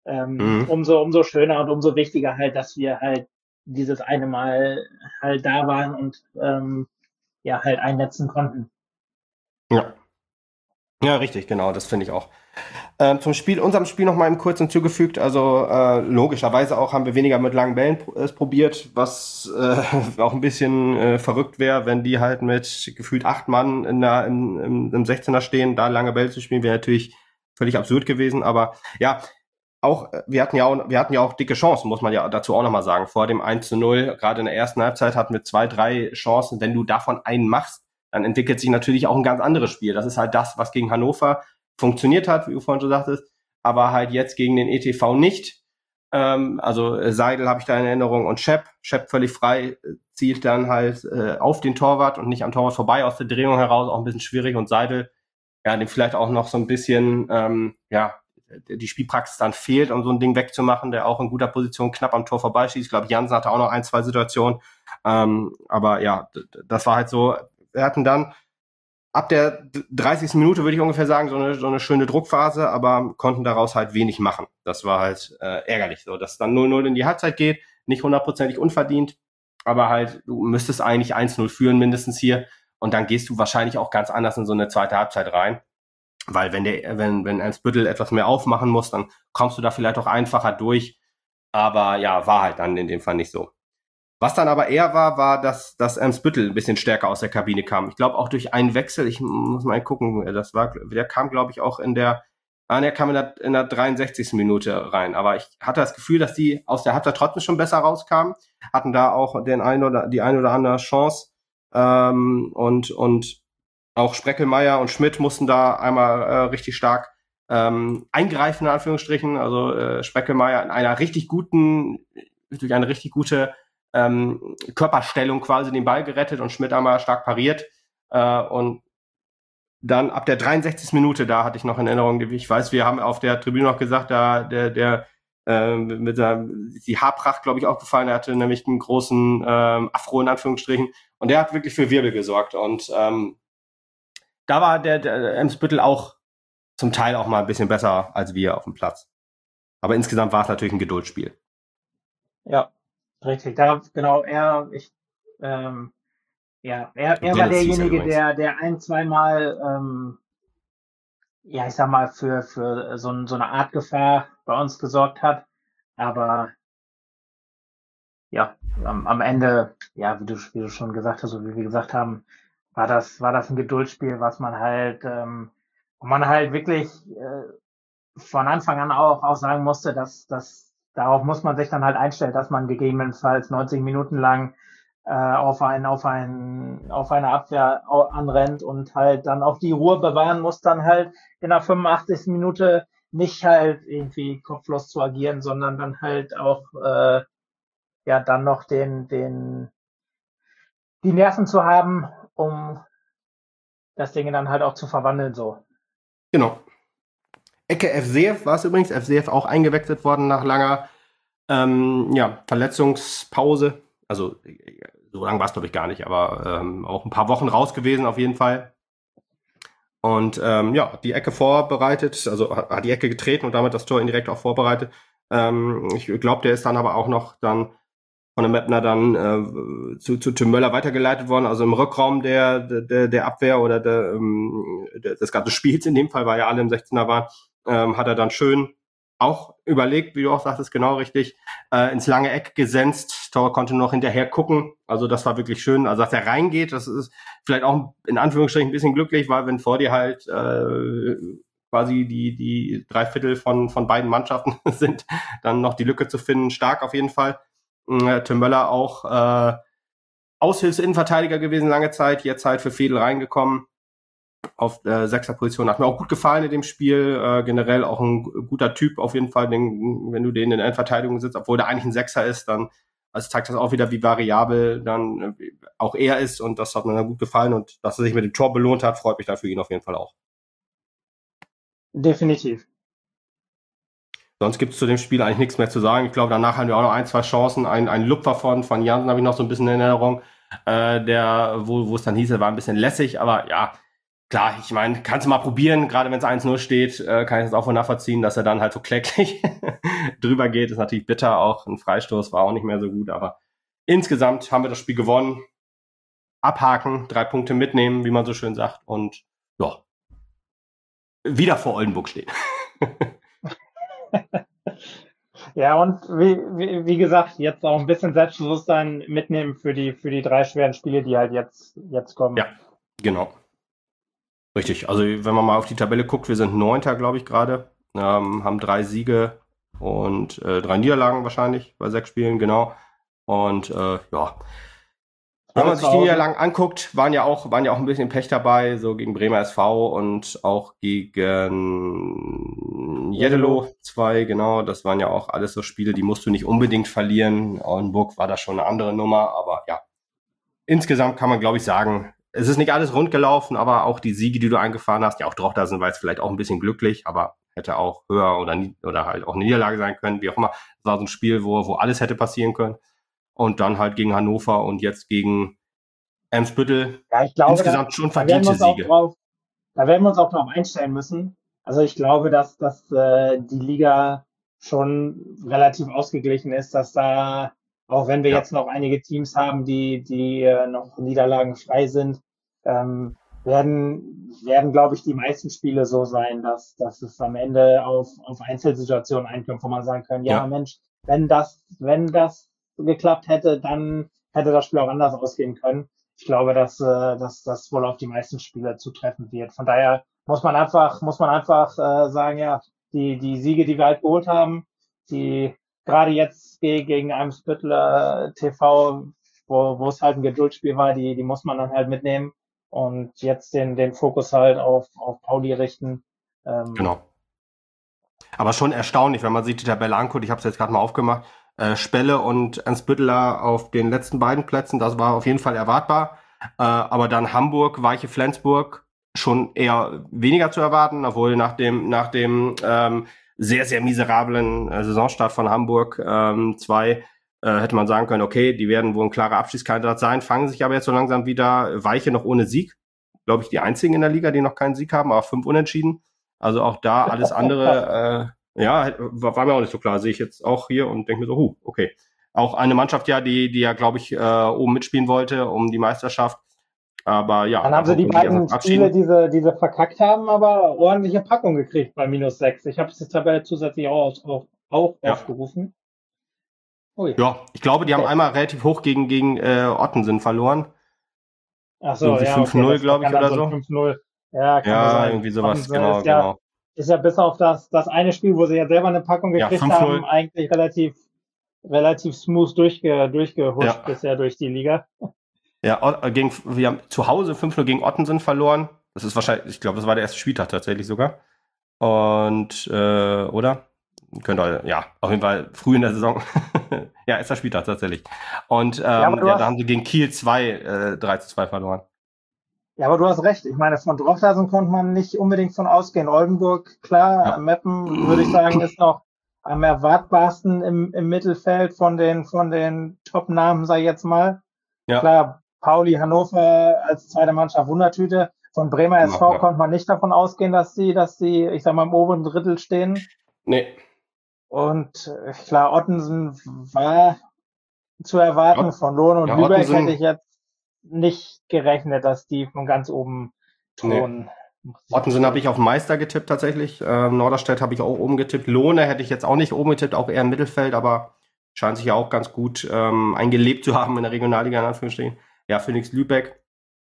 [SPEAKER 2] Umso schöner und umso wichtiger halt, dass wir halt dieses eine Mal halt da waren und halt einnetzen konnten.
[SPEAKER 1] Ja. Ja, richtig, genau, das finde ich auch. Unserem Spiel noch mal im Kurz hinzugefügt, also logischerweise auch haben wir weniger mit langen Bällen probiert, was auch ein bisschen verrückt wäre, wenn die halt mit gefühlt 8 Mann im 16er stehen, da lange Bälle zu spielen, wäre natürlich völlig absurd gewesen, aber ja, auch wir hatten ja auch dicke Chancen, muss man ja dazu auch noch mal sagen. Vor dem 1:0, gerade in der ersten Halbzeit hatten wir 2, 3 Chancen, wenn du davon einen machst, dann entwickelt sich natürlich auch ein ganz anderes Spiel. Das ist halt das, was gegen Hannover funktioniert hat, wie du vorhin schon sagtest, aber halt jetzt gegen den ETV nicht. Also Seidel habe ich da in Erinnerung und Schepp völlig frei, zielt dann halt auf den Torwart und nicht am Torwart vorbei, aus der Drehung heraus, auch ein bisschen schwierig und Seidel, ja, dem vielleicht auch noch so ein bisschen, die Spielpraxis dann fehlt, um so ein Ding wegzumachen, der auch in guter Position knapp am Tor vorbeischießt. Ich glaube, Jansen hatte auch noch 1, 2 Situationen, aber ja, das war halt so. Wir hatten dann ab der 30. Minute, würde ich ungefähr sagen, so eine schöne Druckphase, aber konnten daraus halt wenig machen. Das war halt ärgerlich so, dass dann 0:0 in die Halbzeit geht, nicht 100%ig unverdient, aber halt, du müsstest eigentlich 1:0 führen mindestens hier und dann gehst du wahrscheinlich auch ganz anders in so eine zweite Halbzeit rein, weil wenn Eimsbüttel etwas mehr aufmachen muss, dann kommst du da vielleicht auch einfacher durch, aber ja, war halt dann in dem Fall nicht so. Was dann aber eher war, dass Eimsbüttel ein bisschen stärker aus der Kabine kam. Ich glaube auch durch einen Wechsel, ich muss mal gucken, der kam, glaube ich, auch der kam in der 63. Minute rein. Aber ich hatte das Gefühl, dass die aus der Halbzeit trotzdem schon besser rauskamen, hatten da auch die eine oder andere Chance. Und auch Spreckelmeier und Schmidt mussten da einmal richtig stark eingreifen, in Anführungsstrichen. Also Spreckelmeier durch eine richtig gute Körperstellung quasi den Ball gerettet und Schmidt einmal stark pariert. Und dann ab der 63. Minute, da hatte ich noch in Erinnerung, ich weiß, wir haben auf der Tribüne noch gesagt, da die Haarpracht, glaube ich, auch gefallen. Er hatte nämlich einen großen Afro in Anführungsstrichen und der hat wirklich für Wirbel gesorgt. Und da war der Eimsbüttel auch zum Teil auch mal ein bisschen besser als wir auf dem Platz. Aber insgesamt war es natürlich ein Geduldsspiel.
[SPEAKER 2] Ja, richtig. Da, genau, er war
[SPEAKER 1] Dennis hieß er
[SPEAKER 2] derjenige,
[SPEAKER 1] übrigens.
[SPEAKER 2] der ein, zweimal, ja, ich sag mal, für so eine Art Gefahr bei uns gesorgt hat. Aber ja, am Ende, ja, wie du schon gesagt hast, und wie wir gesagt haben, war das ein Geduldsspiel, wo man halt wirklich von Anfang an auch sagen musste, dass darauf muss man sich dann halt einstellen, dass man gegebenenfalls 90 Minuten lang auf eine Abwehr anrennt und halt dann auch die Ruhe bewahren muss, dann halt in der 85. Minute nicht halt irgendwie kopflos zu agieren, sondern dann halt auch ja dann noch die Nerven zu haben, um das Ding dann halt auch zu verwandeln so.
[SPEAKER 1] Genau. Ecke FCF war es übrigens. FCF auch eingewechselt worden nach langer Verletzungspause. Also so lang war es, glaube ich, gar nicht, aber auch ein paar Wochen raus gewesen auf jeden Fall. Und die Ecke vorbereitet, also hat die Ecke getreten und damit das Tor indirekt auch vorbereitet. Ich glaube, der ist dann aber auch noch dann von dem Mapner dann zu Tim Möller weitergeleitet worden, also im Rückraum der Abwehr oder des ganzen Spiels in dem Fall, weil ja alle im 16er waren, hat er dann schön auch überlegt, wie du auch sagtest, genau richtig, ins lange Eck gesenzt. Tor konnte noch hinterher gucken, also das war wirklich schön. Also dass er reingeht, das ist vielleicht auch in Anführungsstrichen ein bisschen glücklich, weil wenn vor dir halt quasi die 3/4 von beiden Mannschaften sind, dann noch die Lücke zu finden, stark auf jeden Fall. Tim Möller auch Aushilfsinnenverteidiger gewesen lange Zeit, jetzt halt für Fedel reingekommen auf der Sechserposition. Hat mir auch gut gefallen in dem Spiel, generell auch ein guter Typ auf jeden Fall, wenn du den in der Endverteidigung sitzt, obwohl der eigentlich ein Sechser ist, dann zeigt das auch wieder, wie variabel dann auch er ist und das hat mir dann gut gefallen und dass er sich mit dem Tor belohnt hat, freut mich da für ihn auf jeden Fall auch.
[SPEAKER 2] Definitiv.
[SPEAKER 1] Sonst gibt es zu dem Spiel eigentlich nichts mehr zu sagen. Ich glaube, danach haben wir auch noch ein, zwei Chancen. Ein Lupfer von Jansen habe ich noch so ein bisschen in Erinnerung, wo es dann hieß, er war ein bisschen lässig, aber ja, klar, ich meine, kannst du mal probieren, gerade wenn es 1-0 steht, kann ich das auch von nachvollziehen, dass er dann halt so kläglich drüber geht. Ist natürlich bitter, auch ein Freistoß war auch nicht mehr so gut, aber insgesamt haben wir das Spiel gewonnen. Abhaken, 3 Punkte mitnehmen, wie man so schön sagt, und ja, wieder vor Oldenburg stehen.
[SPEAKER 2] Ja, und wie gesagt, jetzt auch ein bisschen Selbstbewusstsein mitnehmen für die 3 schweren Spiele, die halt jetzt kommen.
[SPEAKER 1] Ja, genau. Richtig, also wenn man mal auf die Tabelle guckt, wir sind 9. glaube ich gerade, haben 3 Siege und 3 Niederlagen wahrscheinlich bei 6 Spielen, genau. Und ja, wenn man sich die Niederlagen anguckt, waren ja auch ein bisschen Pech dabei, so gegen Bremer SV und auch gegen Jeddelo 2, genau. Das waren ja auch alles so Spiele, die musst du nicht unbedingt verlieren. Oldenburg war da schon eine andere Nummer, aber ja, insgesamt kann man, glaube ich, sagen, es ist nicht alles rund gelaufen, aber auch die Siege, die du eingefahren hast, die auch drauf da sind, war jetzt vielleicht auch ein bisschen glücklich, aber hätte auch höher oder halt auch eine Niederlage sein können, wie auch immer. Es war so ein Spiel, wo alles hätte passieren können. Und dann halt gegen Hannover und jetzt gegen Eimsbüttel.
[SPEAKER 2] Ja, ich glaube,
[SPEAKER 1] insgesamt schon verdiente Siege.
[SPEAKER 2] Da werden wir uns auch drauf einstellen müssen. Also ich glaube, dass die Liga schon relativ ausgeglichen ist, dass da, auch wenn wir jetzt noch einige Teams haben, die noch niederlagenfrei sind, werden, glaube ich, die meisten Spiele so sein, dass es am Ende auf Einzelsituationen einkommt, wo man sagen kann, ja Mensch, wenn das geklappt hätte, dann hätte das Spiel auch anders ausgehen können. Ich glaube, dass das wohl auf die meisten Spieler zutreffen wird. Von daher muss man einfach sagen, ja, die Siege, die wir halt geholt haben, die gerade jetzt gegen Eimsbüttel TV, wo es halt ein Geduldsspiel war, die muss man dann halt mitnehmen und jetzt den Fokus halt auf Pauli richten.
[SPEAKER 1] Genau. Aber schon erstaunlich, wenn man sich die Tabelle anguckt. Ich habe es jetzt gerade mal aufgemacht. Spelle und Eimsbütteler auf den letzten beiden Plätzen, das war auf jeden Fall erwartbar. Aber dann Hamburg, Weiche, Flensburg schon eher weniger zu erwarten, obwohl nach dem sehr, sehr miserablen Saisonstart von Hamburg 2 hätte man sagen können, okay, die werden wohl ein klarer Abschiedskandidat sein, fangen sich aber jetzt so langsam wieder. Weiche noch ohne Sieg. Ich glaube ich, die einzigen in der Liga, die noch keinen Sieg haben, aber 5 Unentschieden. Also auch da alles andere, war mir auch nicht so klar. Sehe ich jetzt auch hier und denke mir so, okay. Auch eine Mannschaft die ja, glaube ich, oben mitspielen wollte um die Meisterschaft. Aber ja.
[SPEAKER 2] Dann haben sie die beiden Spiele, die sie verkackt haben, aber ordentliche Packung gekriegt bei -6. Ich habe die Tabelle zusätzlich auch aufgerufen.
[SPEAKER 1] Ui. Ja, ich glaube, die haben einmal relativ hoch gegen Ottensen verloren.
[SPEAKER 2] Ach so,
[SPEAKER 1] irgendwie 5-0, glaube ich, oder so.
[SPEAKER 2] 5-0. Ja, kann sein.
[SPEAKER 1] Irgendwie sowas,
[SPEAKER 2] genau. Ist ja bis auf das eine Spiel, wo sie ja selber eine Packung gekriegt haben, eigentlich relativ smooth durchgehuscht bisher durch die Liga.
[SPEAKER 1] Ja, wir haben zu Hause 5-0 gegen Ottensen verloren. Das ist wahrscheinlich, ich glaube, das war der erste Spieltag tatsächlich sogar. Und, oder? Könnte, ja, auf jeden Fall früh in der Saison. Ja, erster Spieltag tatsächlich. Und da haben sie gegen Kiel 3-2 verloren.
[SPEAKER 2] Ja, aber du hast recht. Ich meine, von Drochtersen konnte man nicht unbedingt von ausgehen. Oldenburg, klar, Meppen, würde ich sagen, ist noch am erwartbarsten im Mittelfeld von den Top-Namen, sag ich jetzt mal. Ja. Klar, Pauli, Hannover als zweite Mannschaft Wundertüte. Von Bremer SV konnte man nicht davon ausgehen, dass sie, ich sag mal, im oberen Drittel stehen.
[SPEAKER 1] Nee.
[SPEAKER 2] Und klar, Ottensen war zu erwarten. Von Lohn und Lübeck hätte ich jetzt nicht gerechnet, dass die von ganz oben drohen.
[SPEAKER 1] Nee. Ottensen habe ich auf Meister getippt tatsächlich. Norderstedt habe ich auch oben getippt. Lohne hätte ich jetzt auch nicht oben getippt, auch eher im Mittelfeld, aber scheint sich ja auch ganz gut eingelebt zu haben in der Regionalliga, in Anführungsstrichen. Ja, Phoenix Lübeck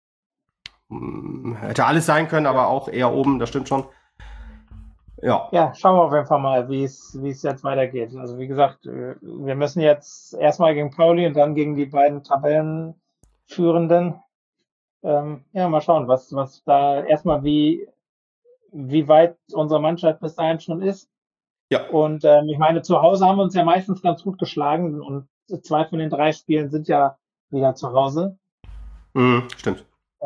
[SPEAKER 1] hätte alles sein können, aber auch eher oben, das stimmt schon.
[SPEAKER 2] Ja, schauen wir auf jeden Fall mal, wie es jetzt weitergeht. Also wie gesagt, wir müssen jetzt erstmal gegen Pauli und dann gegen die beiden Tabellenführenden. Mal schauen, was da erstmal wie weit unsere Mannschaft bis dahin schon ist.
[SPEAKER 1] Ja.
[SPEAKER 2] Und ich meine, zu Hause haben wir uns ja meistens ganz gut geschlagen und 2 von den 3 Spielen sind ja wieder zu Hause.
[SPEAKER 1] Stimmt.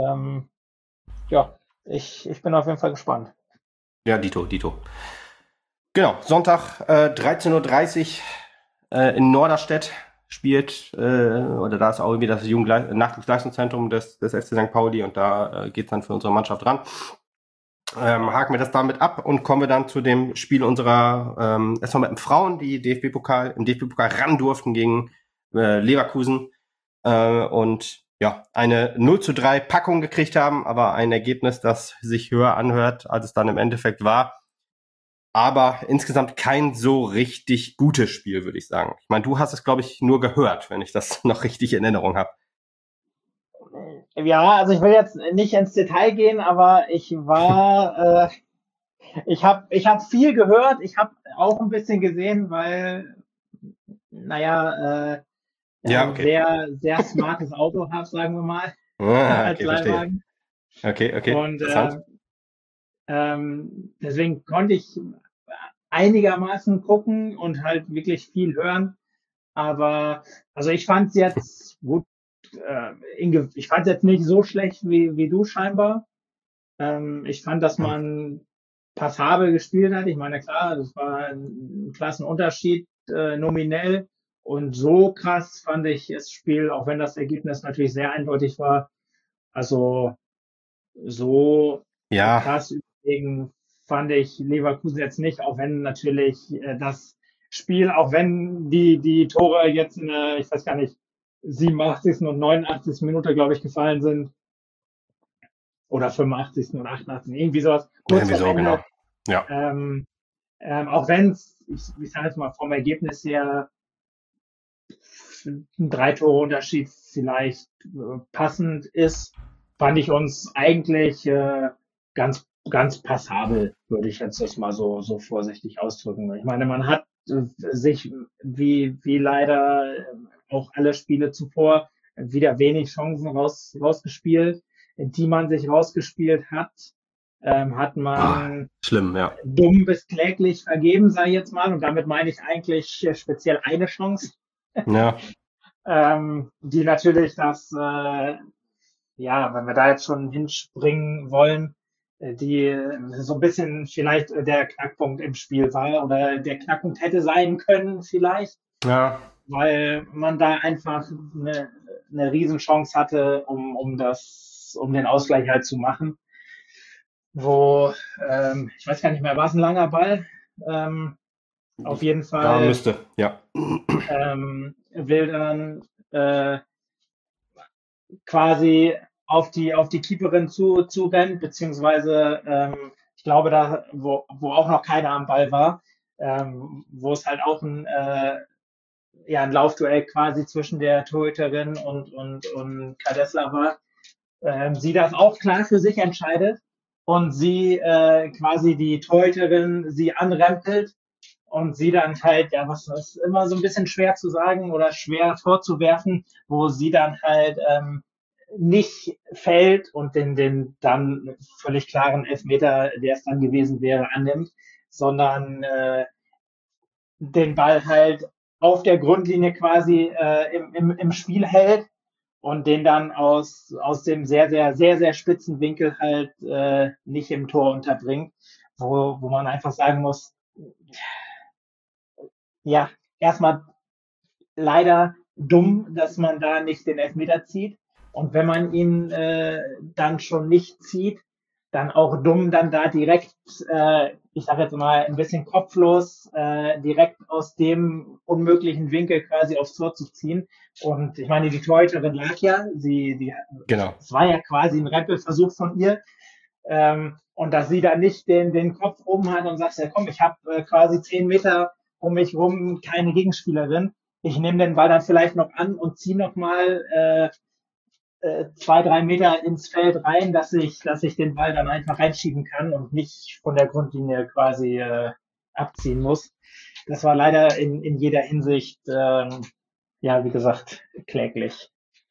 [SPEAKER 2] Ich bin auf jeden Fall gespannt.
[SPEAKER 1] Ja, Dito. Genau, Sonntag 13:30 Uhr in Norderstedt spielt, oder da ist auch irgendwie das Nachwuchsleistungszentrum des FC St. Pauli und da geht's dann für unsere Mannschaft ran. Haken wir das damit ab und kommen wir dann zu dem Spiel unserer erstmal mit den Frauen, die im DFB-Pokal ran durften gegen Leverkusen und eine 0:3 Packung gekriegt haben, aber ein Ergebnis, das sich höher anhört, als es dann im Endeffekt war. Aber insgesamt kein so richtig gutes Spiel, würde ich sagen. Ich meine, du hast es, glaube ich, nur gehört, wenn ich das noch richtig in Erinnerung habe.
[SPEAKER 2] Ja, also ich will jetzt nicht ins Detail gehen, aber ich war, ich hab viel gehört, ich habe auch ein bisschen gesehen, weil, sehr, sehr smartes Auto habe, sagen wir mal.
[SPEAKER 1] Als Leihwagen. Okay.
[SPEAKER 2] Und deswegen konnte ich einigermaßen gucken und halt wirklich viel hören. Aber also ich fand es jetzt gut. Ich fand es jetzt nicht so schlecht wie du scheinbar. Ich fand, dass man passabel gespielt hat. Ich meine, klar, das war ein Klassenunterschied nominell. Und so krass fand ich das Spiel, auch wenn das Ergebnis natürlich sehr eindeutig war. Also so krass überlegen fand ich Leverkusen jetzt nicht, auch wenn natürlich das Spiel, auch wenn die Tore jetzt in der, ich weiß gar nicht, 87. und 89. Minute, glaube ich, gefallen sind. Oder 85. und 88. Irgendwie sowas.
[SPEAKER 1] Kurz vor Ende. Genau. Ja.
[SPEAKER 2] Auch wenn es, ich sage jetzt mal, vom Ergebnis her ein 3-Tore-Unterschied vielleicht passend ist, fand ich uns eigentlich ganz passabel, würde ich jetzt das mal so vorsichtig ausdrücken. Ich meine, man hat sich wie leider auch alle Spiele zuvor wieder wenig Chancen rausgespielt, die man sich rausgespielt hat. Hat man
[SPEAKER 1] schlimm, ja.
[SPEAKER 2] dumm bis kläglich vergeben, sage ich jetzt mal. Und damit meine ich eigentlich speziell eine Chance.
[SPEAKER 1] Ja.
[SPEAKER 2] Die natürlich das, wenn wir da jetzt schon hinspringen wollen, die so ein bisschen vielleicht der Knackpunkt im Spiel war oder der Knackpunkt hätte sein können vielleicht.
[SPEAKER 1] Ja.
[SPEAKER 2] Weil man da einfach eine Riesenchance hatte, um das um den Ausgleich halt zu machen. Wo, ich weiß gar nicht mehr, war es ein langer Ball? Auf jeden
[SPEAKER 1] Ja,
[SPEAKER 2] Fall
[SPEAKER 1] müsste, ja.
[SPEAKER 2] will dann quasi auf die Keeperin zu rennt, beziehungsweise ich glaube da, wo auch noch keiner am Ball war, wo es halt auch ein Laufduell quasi zwischen der Torhüterin und Kadesla war, sie das auch klar für sich entscheidet und sie quasi die Torhüterin sie anrempelt und sie dann halt, ja, was ist immer so ein bisschen schwer zu sagen oder schwer vorzuwerfen, wo sie dann halt nicht fällt und den dann völlig klaren Elfmeter, der es dann gewesen wäre, annimmt, sondern den Ball halt auf der Grundlinie quasi im Spiel hält und den dann aus dem sehr, sehr, sehr, sehr spitzen Winkel halt nicht im Tor unterbringt, wo man einfach sagen muss, ja, erstmal leider dumm, dass man da nicht den Elfmeter zieht. Und wenn man ihn dann schon nicht zieht, dann auch dumm, dann da direkt, ich sage jetzt mal ein bisschen kopflos, direkt aus dem unmöglichen Winkel quasi aufs Tor zu ziehen. Und ich meine, die Torhüterin lag ja,
[SPEAKER 1] Genau.
[SPEAKER 2] es war ja quasi ein Rempelversuch von ihr. Und dass sie da nicht den Kopf oben hat und sagt, ja komm, ich habe quasi 10 Meter um mich rum keine Gegenspielerin. Ich nehme den Ball dann vielleicht noch an und ziehe noch mal 2, 3 Meter ins Feld rein, dass ich den Ball dann einfach reinschieben kann und nicht von der Grundlinie quasi abziehen muss. Das war leider in jeder Hinsicht, ja, wie gesagt, kläglich.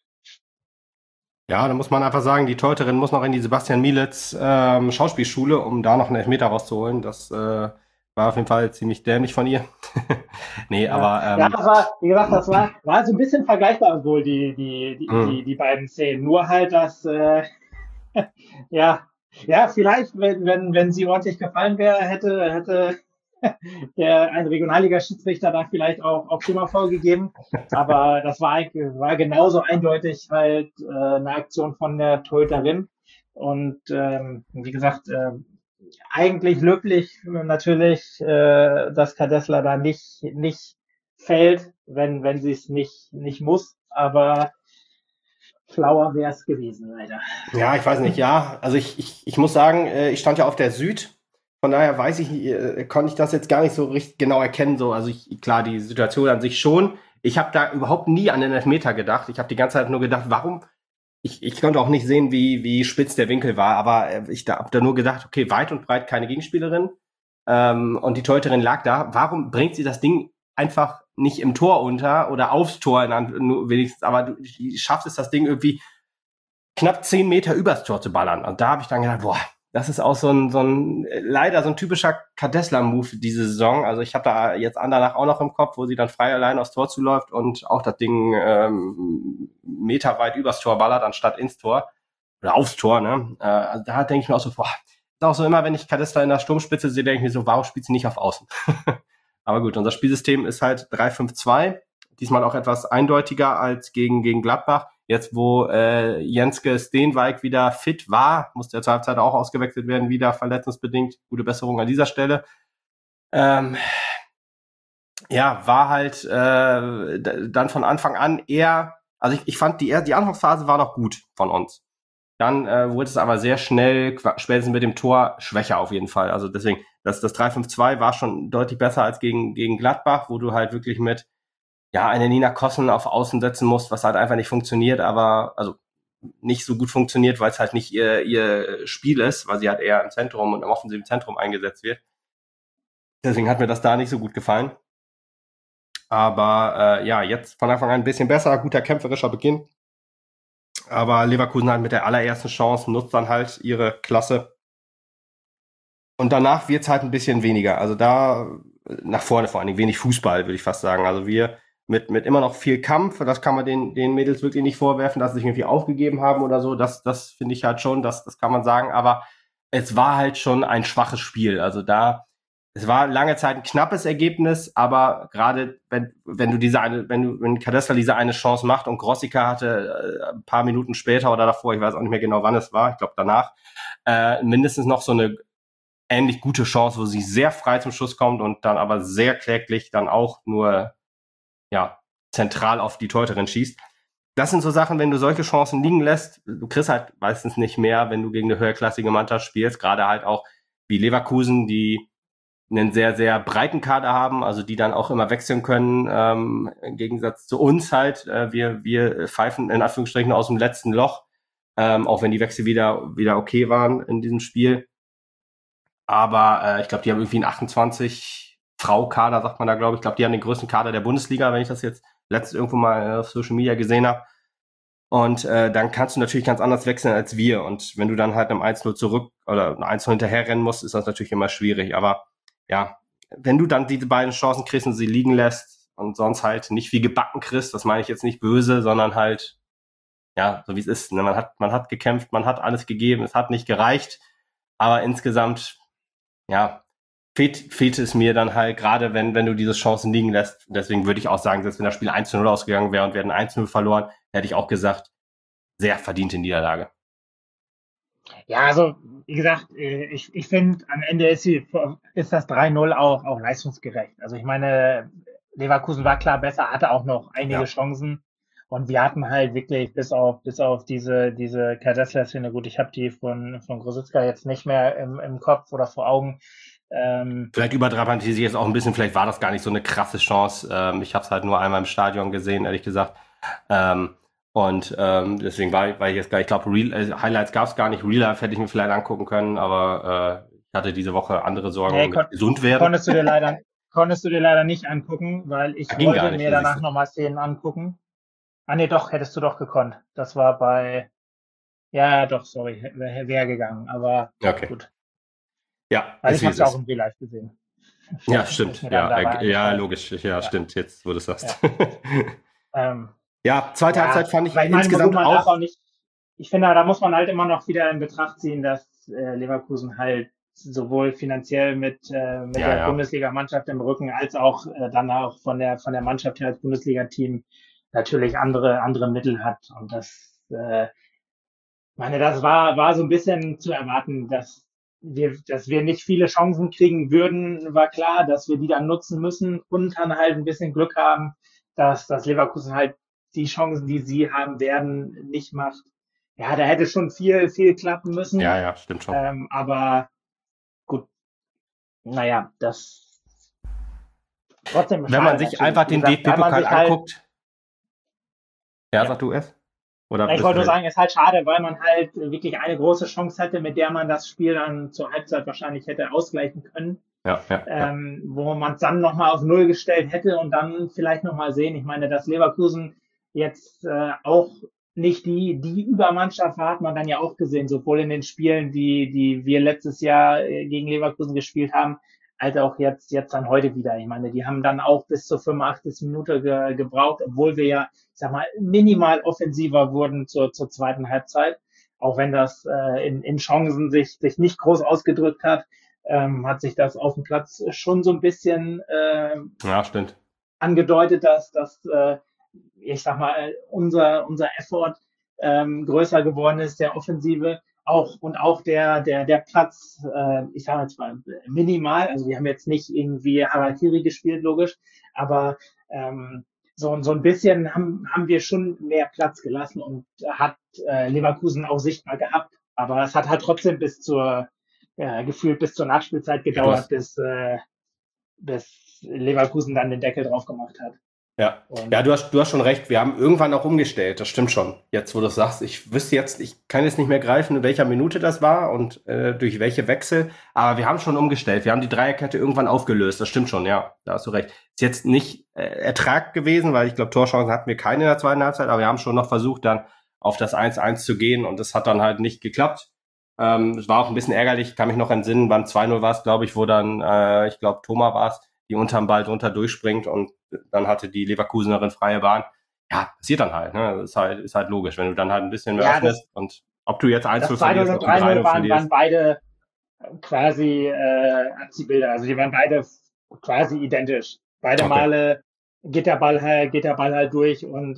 [SPEAKER 1] Ja, da muss man einfach sagen, die Torhüterin muss noch in die Sebastian Mielitz Schauspielschule, um da noch einen Elfmeter rauszuholen. Das war auf jeden Fall ziemlich dämlich von ihr. Nee,
[SPEAKER 2] Ja,
[SPEAKER 1] aber
[SPEAKER 2] ja, das war, wie gesagt, war so ein bisschen vergleichbar wohl, die beiden Szenen. Nur halt, dass, ja, ja, vielleicht, wenn sie ordentlich gefallen wäre, hätte ein Regionalliga-Schiedsrichter da vielleicht auch Schimmer vorgegeben. Aber das war genauso eindeutig halt eine Aktion von der Torhüterin. Und wie gesagt, eigentlich löblich natürlich, dass Kadesla da nicht fällt, wenn sie es nicht muss. Aber schlauer wäre es gewesen, leider.
[SPEAKER 1] ja, ich weiß nicht, ja. Also ich muss sagen, ich stand ja auf der Süd. Von daher weiß ich, konnte ich das jetzt gar nicht so richtig genau erkennen. So, also klar, die Situation an sich schon. Ich habe da überhaupt nie an den Elfmeter gedacht. Ich habe die ganze Zeit nur gedacht, warum? Ich konnte auch nicht sehen, wie spitz der Winkel war, aber ich habe da nur gedacht, okay, weit und breit keine Gegenspielerin. Und die Torhüterin lag da. Warum bringt sie das Ding einfach nicht im Tor unter oder aufs Tor nur wenigstens? Aber du schaffst es, das Ding irgendwie knapp 10 Meter übers Tor zu ballern. Und da habe ich dann gedacht, boah, das ist auch leider so ein typischer Kadesla-Move diese Saison. Also ich habe da jetzt Andernach auch noch im Kopf, wo sie dann frei allein aufs Tor zuläuft und auch das Ding meterweit übers Tor ballert, anstatt ins Tor. Oder aufs Tor, ne? Also da denke ich mir auch so, boah, ist auch so immer, wenn ich Kadesla in der Sturmspitze sehe, denke ich mir so, warum spielt sie nicht auf Außen? Aber gut, unser Spielsystem ist halt 3-5-2. Diesmal auch etwas eindeutiger als gegen Gladbach. Jetzt, wo Jenske Steenwijk wieder fit war, musste er zur Halbzeit auch ausgewechselt werden, wieder verletzungsbedingt. Gute Besserung an dieser Stelle. Ja, war halt dann von Anfang an eher, also ich fand die Anfangsphase war noch gut von uns. Dann wurde es aber sehr schnell, spätestens mit dem Tor, schwächer auf jeden Fall. Also deswegen, das 3-5-2 war schon deutlich besser als gegen Gladbach, wo du halt wirklich mit eine Nina Kossen auf Außen setzen musst, was halt einfach nicht funktioniert, aber also nicht so gut funktioniert, weil es halt nicht ihr Spiel ist, weil sie halt eher im Zentrum und im offensiven Zentrum eingesetzt wird. Deswegen hat mir das da nicht so gut gefallen. Aber jetzt von Anfang an ein bisschen besser, guter kämpferischer Beginn. Aber Leverkusen halt mit der allerersten Chance nutzt dann halt ihre Klasse. Und danach wird's halt ein bisschen weniger. Also da nach vorne vor allen Dingen wenig Fußball, würde ich fast sagen. Also wir mit immer noch viel Kampf, das kann man den Mädels wirklich nicht vorwerfen, dass sie sich irgendwie aufgegeben haben oder so. Das finde ich halt schon, das kann man sagen. Aber es war halt schon ein schwaches Spiel. Also da es war lange Zeit ein knappes Ergebnis, aber gerade wenn Kadesler diese eine Chance macht und Grossica hatte ein paar Minuten später oder davor, ich weiß auch nicht mehr genau, wann es war, ich glaube danach, mindestens noch so eine ähnlich gute Chance, wo sie sehr frei zum Schuss kommt und dann aber sehr kläglich dann auch nur zentral auf die Torhüterin schießt. Das sind so Sachen, wenn du solche Chancen liegen lässt, du kriegst halt meistens nicht mehr, wenn du gegen eine höherklassige Mannschaft spielst, gerade halt auch wie Leverkusen, die einen sehr, sehr breiten Kader haben, also die dann auch immer wechseln können, im Gegensatz zu uns halt. Wir pfeifen in Anführungsstrichen aus dem letzten Loch, auch wenn die Wechsel wieder okay waren in diesem Spiel. Aber ich glaube, die haben irgendwie einen 28-Frau-Kader, sagt man da, glaube ich. Ich glaube, die haben den größten Kader der Bundesliga, wenn ich das jetzt letztens irgendwo mal auf Social Media gesehen habe. Und dann kannst du natürlich ganz anders wechseln als wir. Und wenn du dann halt einem 1-0 zurück oder einem 1-0 hinterher rennen musst, ist das natürlich immer schwierig. Aber ja, wenn du dann diese beiden Chancen kriegst und sie liegen lässt und sonst halt nicht wie gebacken kriegst, das meine ich jetzt nicht böse, sondern halt, ja, so wie es ist. Ne? Man hat gekämpft, man hat alles gegeben, es hat nicht gereicht. Aber insgesamt, ja, fehlt es mir dann halt, gerade wenn du diese Chancen liegen lässt. Deswegen würde ich auch sagen, selbst wenn das Spiel 1-0 ausgegangen wäre und wir hätten 1-0 verloren, hätte ich auch gesagt, sehr verdiente Niederlage.
[SPEAKER 2] Ja, also wie gesagt, ich finde, am Ende ist das 3-0 auch leistungsgerecht. Also ich meine, Leverkusen war klar besser, hatte auch noch einige Chancen. Und wir hatten halt wirklich bis auf diese Kadesler-Szene, gut, ich habe die von Grosicka jetzt nicht mehr im Kopf oder vor Augen.
[SPEAKER 1] Vielleicht überdramatisiere ich jetzt auch ein bisschen, vielleicht war das gar nicht so eine krasse Chance. Ich habe es halt nur einmal im Stadion gesehen, ehrlich gesagt. Deswegen war ich jetzt gar nicht, ich glaube, Highlights gab es gar nicht. Real Life hätte ich mir vielleicht angucken können, aber ich hatte diese Woche andere Sorgen, mit gesund werden.
[SPEAKER 2] Konntest du dir leider nicht angucken, weil ich wollte mir danach nochmal Szenen angucken. Ah nee, doch, hättest du doch gekonnt. Das war ja doch, sorry, wäre gegangen, aber
[SPEAKER 1] okay.
[SPEAKER 2] Gut.
[SPEAKER 1] Ja,
[SPEAKER 2] weil ich habe es auch im Real Life gesehen.
[SPEAKER 1] Ja, stimmt. Ja, logisch. Ja, stimmt, jetzt, wo du es sagst. Ja, zweite Halbzeit fand ich insgesamt auch
[SPEAKER 2] nicht, ich finde, da muss man halt immer noch wieder in Betracht ziehen, dass Leverkusen halt sowohl finanziell mit der Bundesliga-Mannschaft im Rücken als auch dann auch von der Mannschaft her als Bundesliga-Team natürlich andere Mittel hat. Und das war so ein bisschen zu erwarten, dass wir nicht viele Chancen kriegen würden, war klar, dass wir die dann nutzen müssen und dann halt ein bisschen Glück haben, dass Leverkusen halt die Chancen, die sie haben werden, nicht macht. Ja, da hätte schon viel klappen müssen.
[SPEAKER 1] Ja, stimmt schon.
[SPEAKER 2] Aber gut, naja, das trotzdem.
[SPEAKER 1] Wenn man sich einfach den DFB-Pokal anguckt. Ja, sag du es.
[SPEAKER 2] Ich wollte nur sagen, es ist halt schade, weil man halt wirklich eine große Chance hätte, mit der man das Spiel dann zur Halbzeit wahrscheinlich hätte ausgleichen können. Wo man es dann nochmal auf Null gestellt hätte und dann vielleicht nochmal sehen. Ich meine, dass Leverkusen jetzt auch nicht die Übermannschaft war, hat man dann ja auch gesehen, sowohl in den Spielen, die wir letztes Jahr gegen Leverkusen gespielt haben, als auch jetzt dann heute wieder. Ich meine, die haben dann auch bis zur 85. Minute gebraucht, obwohl wir ja, ich sag mal, minimal offensiver wurden zur zweiten Halbzeit. Auch wenn das in Chancen sich nicht groß ausgedrückt hat, hat sich das auf dem Platz schon so ein bisschen
[SPEAKER 1] stimmt.
[SPEAKER 2] angedeutet, dass ich sag mal, unser Effort größer geworden ist, der Offensive. Auch der Platz, ich sage jetzt mal minimal, also wir haben jetzt nicht irgendwie Harakiri gespielt, logisch, aber so ein bisschen haben wir schon mehr Platz gelassen und hat Leverkusen auch sichtbar gehabt, aber es hat halt trotzdem gefühlt bis zur Nachspielzeit gedauert, bis Leverkusen dann den Deckel drauf gemacht hat.
[SPEAKER 1] Ja, du hast schon recht. Wir haben irgendwann auch umgestellt. Das stimmt schon. Jetzt, wo du es sagst, ich kann jetzt nicht mehr greifen, in welcher Minute das war und durch welche Wechsel. Aber wir haben schon umgestellt. Wir haben die Dreierkette irgendwann aufgelöst. Das stimmt schon, ja. Da hast du recht. Ist jetzt nicht Ertrag gewesen, weil ich glaube, Torchancen hatten wir keine in der zweiten Halbzeit. Aber wir haben schon noch versucht, dann auf das 1-1 zu gehen. Und das hat dann halt nicht geklappt. Es war auch ein bisschen ärgerlich. Ich kann mich noch entsinnen, beim 2-0 war es, glaube ich, wo dann, ich glaube, Thomas war es, die unterm Ball drunter durchspringt und dann hatte die Leverkusenerin freie Bahn. Ja, passiert dann halt, ne? Das ist halt logisch, wenn du dann halt ein bisschen mehr öffnest und ob du jetzt 1-0 verlierst,
[SPEAKER 2] und 3-0 waren quasi Abziehbilder. Also die waren beide quasi identisch. Beide
[SPEAKER 1] Okay.
[SPEAKER 2] Male geht der Ball halt durch und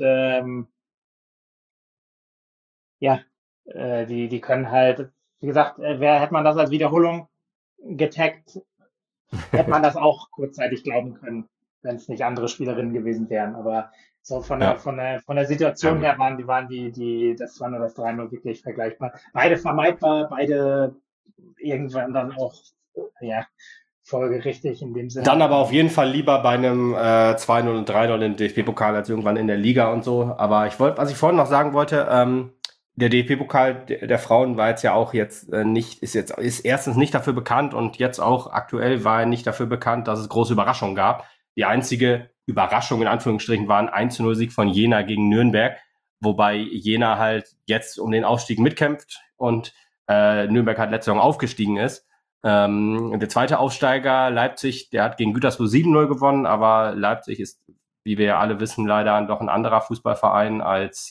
[SPEAKER 2] ja, die können halt, wie gesagt, hätte man das als Wiederholung getaggt, hätte man das auch kurzzeitig glauben können, wenn es nicht andere Spielerinnen gewesen wären. Aber so
[SPEAKER 1] Ja,
[SPEAKER 2] von der
[SPEAKER 1] ja
[SPEAKER 2] Situation
[SPEAKER 1] gut.
[SPEAKER 2] her das 2 oder das 3 wirklich vergleichbar. Beide vermeidbar, beide irgendwann dann auch, ja, folgerichtig in dem
[SPEAKER 1] Dann
[SPEAKER 2] Sinne.
[SPEAKER 1] aber auf jeden Fall lieber bei einem 2-0 und 3-0 im DFB-Pokal als irgendwann in der Liga und so. Aber was ich vorhin noch sagen wollte, der DFB-Pokal der Frauen war jetzt ja auch ist erstens nicht dafür bekannt und jetzt auch aktuell war er nicht dafür bekannt, dass es große Überraschungen gab. Die einzige Überraschung in Anführungsstrichen war ein 1-0-Sieg von Jena gegen Nürnberg, wobei Jena halt jetzt um den Aufstieg mitkämpft und Nürnberg halt letzte Saison aufgestiegen ist. Der zweite Aufsteiger, Leipzig, der hat gegen Gütersloh 7-0 gewonnen, aber Leipzig ist, wie wir ja alle wissen, leider doch ein anderer Fußballverein als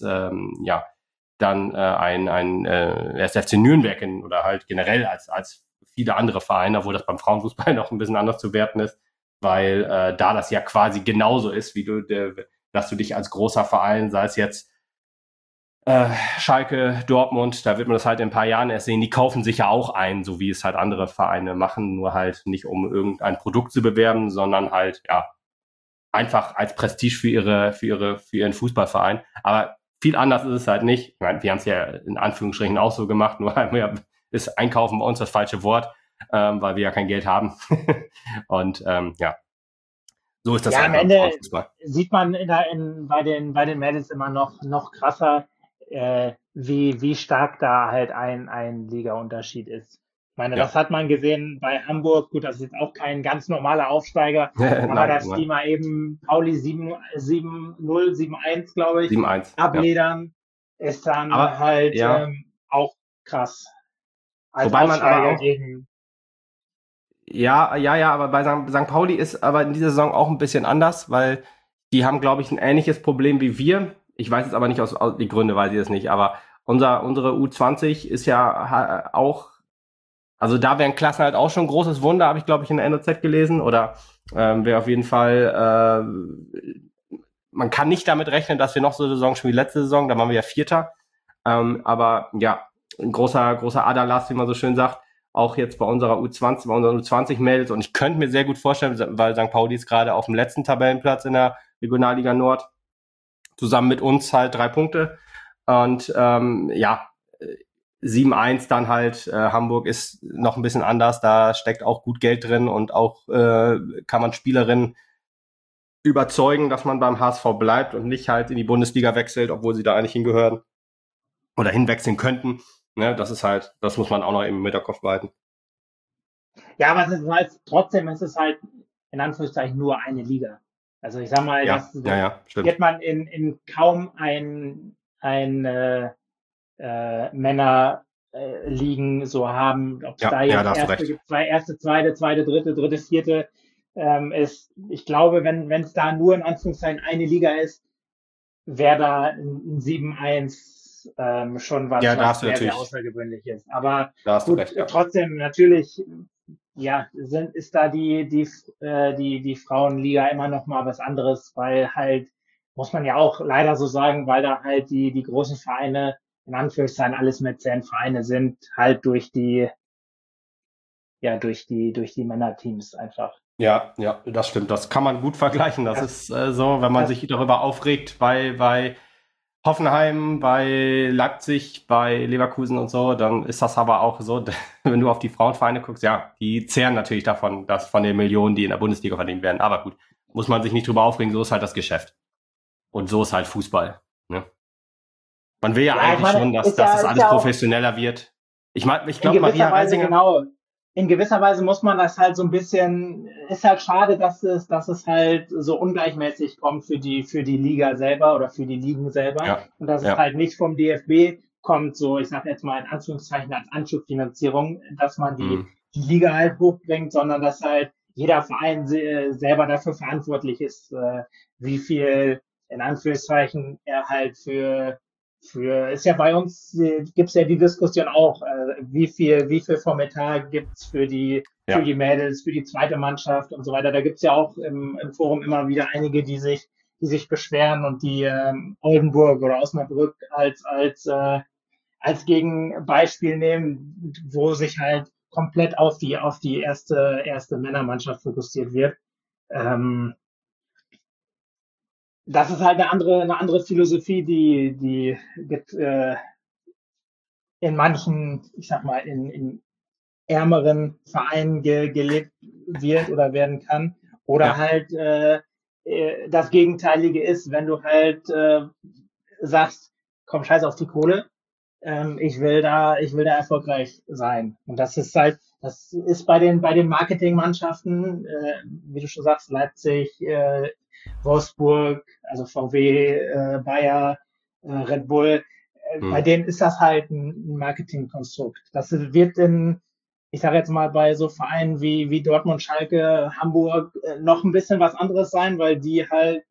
[SPEAKER 1] dann ein 1. FC Nürnberg oder halt generell als viele andere Vereine, obwohl das beim Frauenfußball noch ein bisschen anders zu werten ist, weil da das ja quasi genauso ist, dass du dich als großer Verein, sei es jetzt Schalke, Dortmund, da wird man das halt in ein paar Jahren erst sehen, die kaufen sich ja auch ein, so wie es halt andere Vereine machen, nur halt nicht um irgendein Produkt zu bewerben, sondern halt, ja, einfach als Prestige für ihren Fußballverein. Aber viel anders ist es halt nicht. Ich meine, wir haben es ja in Anführungsstrichen auch so gemacht, nur ist Einkaufen bei uns das falsche Wort, weil wir ja kein Geld haben. Und ja, so ist das
[SPEAKER 2] Ja,
[SPEAKER 1] halt
[SPEAKER 2] am
[SPEAKER 1] beim
[SPEAKER 2] Ende
[SPEAKER 1] Frauenfußball.
[SPEAKER 2] sieht man bei den Mädels immer noch krasser, wie stark da halt ein Ligaunterschied ist. Ich meine, das
[SPEAKER 1] Ja.
[SPEAKER 2] hat man gesehen bei Hamburg. Gut, das ist jetzt auch kein ganz normaler Aufsteiger, aber
[SPEAKER 1] Nein,
[SPEAKER 2] dass die
[SPEAKER 1] nein.
[SPEAKER 2] mal eben Pauli 7-0, 7-1, glaube ich,
[SPEAKER 1] 7-1. Ja.
[SPEAKER 2] abledern, ist dann
[SPEAKER 1] Aber
[SPEAKER 2] halt
[SPEAKER 1] ja,
[SPEAKER 2] auch krass. Als
[SPEAKER 1] wobei man aber
[SPEAKER 2] Aufsteiger
[SPEAKER 1] auch
[SPEAKER 2] gegen,
[SPEAKER 1] ja, aber bei St. Pauli ist aber in dieser Saison auch ein bisschen anders, weil die haben, glaube ich, ein ähnliches Problem wie wir. Ich weiß jetzt aber nicht aus die Gründe, weiß ich das nicht, aber unsere U20 ist ja auch, also da wären Klassen halt auch schon ein großes Wunder, habe ich, glaube ich, in der NOZ gelesen, oder wäre auf jeden Fall, man kann nicht damit rechnen, dass wir noch so eine Saison spielen wie letzte Saison, da waren wir ja Vierter, aber ja, ein großer Aderlass, wie man so schön sagt, auch jetzt bei unseren U20-Mädels. Und ich könnte mir sehr gut vorstellen, weil St. Pauli ist gerade auf dem letzten Tabellenplatz in der Regionalliga Nord, zusammen mit uns halt 3 Punkte. Und ja, 7-1 dann halt, Hamburg ist noch ein bisschen anders, da steckt auch gut Geld drin und auch kann man Spielerinnen überzeugen, dass man beim HSV bleibt und nicht halt in die Bundesliga wechselt, obwohl sie da eigentlich hingehören oder hinwechseln könnten. Ne, das ist halt, das muss man auch noch im Hinterkopf behalten.
[SPEAKER 2] ja, aber es ist halt, trotzdem ist es halt in Anführungszeichen nur eine Liga. Also ich sag mal,
[SPEAKER 1] Ja,
[SPEAKER 2] das
[SPEAKER 1] ja, stimmt.
[SPEAKER 2] wird man in kaum ein Männer Ligen so haben, ob es da
[SPEAKER 1] Ja,
[SPEAKER 2] jetzt
[SPEAKER 1] da hast du
[SPEAKER 2] erste
[SPEAKER 1] recht.
[SPEAKER 2] gibt, erste, zweite, dritte, vierte, ist, ich glaube, wenn es da nur in Anführungszeichen eine Liga ist, wäre da ein 7-1 schon
[SPEAKER 1] Ja, da
[SPEAKER 2] was
[SPEAKER 1] hast du
[SPEAKER 2] sehr, sehr
[SPEAKER 1] natürlich,
[SPEAKER 2] außergewöhnlich ist. Aber
[SPEAKER 1] da hast du
[SPEAKER 2] gut,
[SPEAKER 1] recht, ja.
[SPEAKER 2] trotzdem natürlich, ja, ist da die Frauenliga immer noch mal was anderes, weil halt, muss man ja auch leider so sagen, weil da halt die großen Vereine, in Anführungszeichen alles Mäzenvereine sind, halt durch die Männerteams einfach.
[SPEAKER 1] Ja, das stimmt. Das kann man gut vergleichen. Das
[SPEAKER 2] Das,
[SPEAKER 1] ist so, wenn man
[SPEAKER 2] das,
[SPEAKER 1] sich darüber aufregt bei Hoffenheim, bei Leipzig, bei Leverkusen und so, dann ist das aber auch so, wenn du auf die Frauenvereine guckst, ja, die zehren natürlich davon, dass von den Millionen, die in der Bundesliga verdient werden. Aber gut, muss man sich nicht drüber aufregen, so ist halt das Geschäft. Und so ist halt Fußball. Ne? Man will ja
[SPEAKER 2] ja, ich
[SPEAKER 1] eigentlich
[SPEAKER 2] meine,
[SPEAKER 1] schon, dass das
[SPEAKER 2] ist
[SPEAKER 1] alles
[SPEAKER 2] ja auch
[SPEAKER 1] professioneller wird. Ich
[SPEAKER 2] in
[SPEAKER 1] glaube,
[SPEAKER 2] gewisser
[SPEAKER 1] Maria
[SPEAKER 2] Weise,
[SPEAKER 1] Reisinger,
[SPEAKER 2] genau. In gewisser Weise muss man das halt so ein bisschen, ist halt schade, dass es halt so ungleichmäßig kommt für die Liga selber oder für die Ligen selber
[SPEAKER 1] ja,
[SPEAKER 2] und dass es
[SPEAKER 1] ja,
[SPEAKER 2] halt nicht vom DFB kommt, so ich sage jetzt mal in Anführungszeichen als Anschubfinanzierung, dass man
[SPEAKER 1] hm,
[SPEAKER 2] die Liga halt hochbringt, sondern dass halt jeder Verein selber dafür verantwortlich ist, wie viel in Anführungszeichen er halt ist ja bei uns, gibt's ja die Diskussion auch, wie viel vom Etat gibt's für
[SPEAKER 1] Ja,
[SPEAKER 2] die Mädels, für die zweite Mannschaft und so weiter. Da gibt's ja auch im Forum immer wieder einige, die sich beschweren und die Oldenburg oder Osnabrück als Gegenbeispiel nehmen, wo sich halt komplett auf die erste Männermannschaft fokussiert wird. Ähm, Das ist halt eine andere Philosophie, die in manchen, ich sag mal, in ärmeren Vereinen gelebt wird oder werden kann. Oder
[SPEAKER 1] ja,
[SPEAKER 2] halt das Gegenteilige ist, wenn du halt sagst, komm, scheiß auf die Kohle, ich will da erfolgreich sein. Und das ist bei den Marketingmannschaften, wie du schon sagst, Leipzig, Wolfsburg, also VW, Bayer, Red Bull, bei
[SPEAKER 1] hm,
[SPEAKER 2] denen ist das halt ein Marketingkonstrukt. Das wird ich sage jetzt mal, bei so Vereinen wie Dortmund, Schalke, Hamburg noch ein bisschen was anderes sein, weil die halt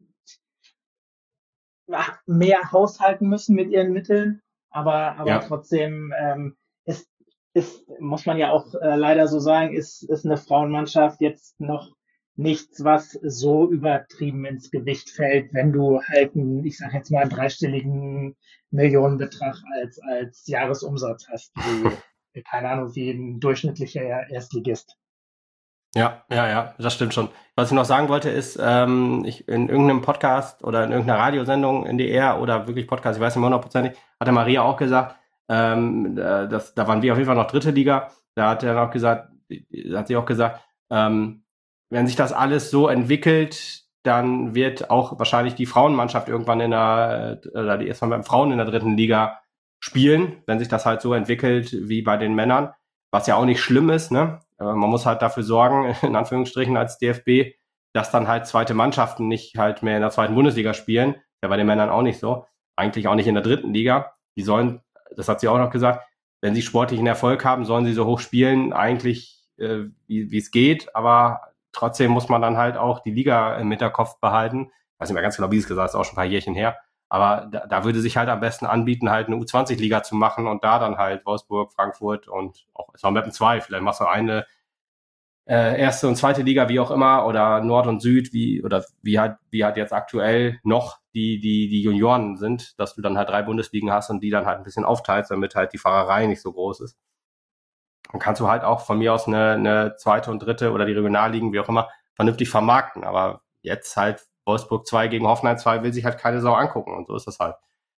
[SPEAKER 2] mehr haushalten müssen mit ihren Mitteln, aber
[SPEAKER 1] ja.
[SPEAKER 2] trotzdem ist, muss man ja auch leider so sagen, ist eine Frauenmannschaft jetzt noch nichts, was so übertrieben ins Gewicht fällt, wenn du halt ich sag jetzt mal, einen dreistelligen Millionenbetrag als Jahresumsatz hast, keine Ahnung, wie ein durchschnittlicher Erstligist.
[SPEAKER 1] Ja, ja, ja, das stimmt schon. Was ich noch sagen wollte ist, ich in irgendeinem Podcast oder in irgendeiner Radiosendung in DR oder wirklich Podcast, ich weiß nicht mehr hundertprozentig, hat der Maria auch gesagt, da waren wir auf jeden Fall noch dritte Liga. Da hat er auch gesagt, hat sie auch gesagt, wenn sich das alles so entwickelt, dann wird auch wahrscheinlich die Frauenmannschaft irgendwann oder die erstmal beim Frauen in der dritten Liga spielen, wenn sich das halt so entwickelt wie bei den Männern, was ja auch nicht schlimm ist, ne? Man muss halt dafür sorgen, in Anführungsstrichen als DFB, dass dann halt zweite Mannschaften nicht halt mehr in der zweiten Bundesliga spielen. Ja, bei den Männern auch nicht so. Eigentlich auch nicht in der dritten Liga. Die sollen, das hat sie auch noch gesagt, wenn sie sportlichen Erfolg haben, sollen sie so hoch spielen, eigentlich wie es geht. Aber trotzdem muss man dann halt auch die Liga im Hinterkopf behalten. Ich weiß nicht mehr ganz genau, wie es gesagt ist, auch schon ein paar Jährchen her. Aber da würde sich halt am besten anbieten, halt eine U20-Liga zu machen und da dann halt Wolfsburg, Frankfurt und auch Mappen 2. Vielleicht machst du eine erste und zweite Liga, wie auch immer, oder Nord und Süd, wie halt jetzt aktuell noch die Junioren sind, dass du dann halt 3 Bundesligen hast und die dann halt ein bisschen aufteilst, damit halt die Fahrerei nicht so groß ist. Dann kannst du halt auch von mir aus eine zweite und dritte oder die Regionalligen, wie auch immer, vernünftig vermarkten. Aber jetzt halt Wolfsburg 2 gegen Hoffenheim 2 will sich halt keine Sau angucken und so ist das halt.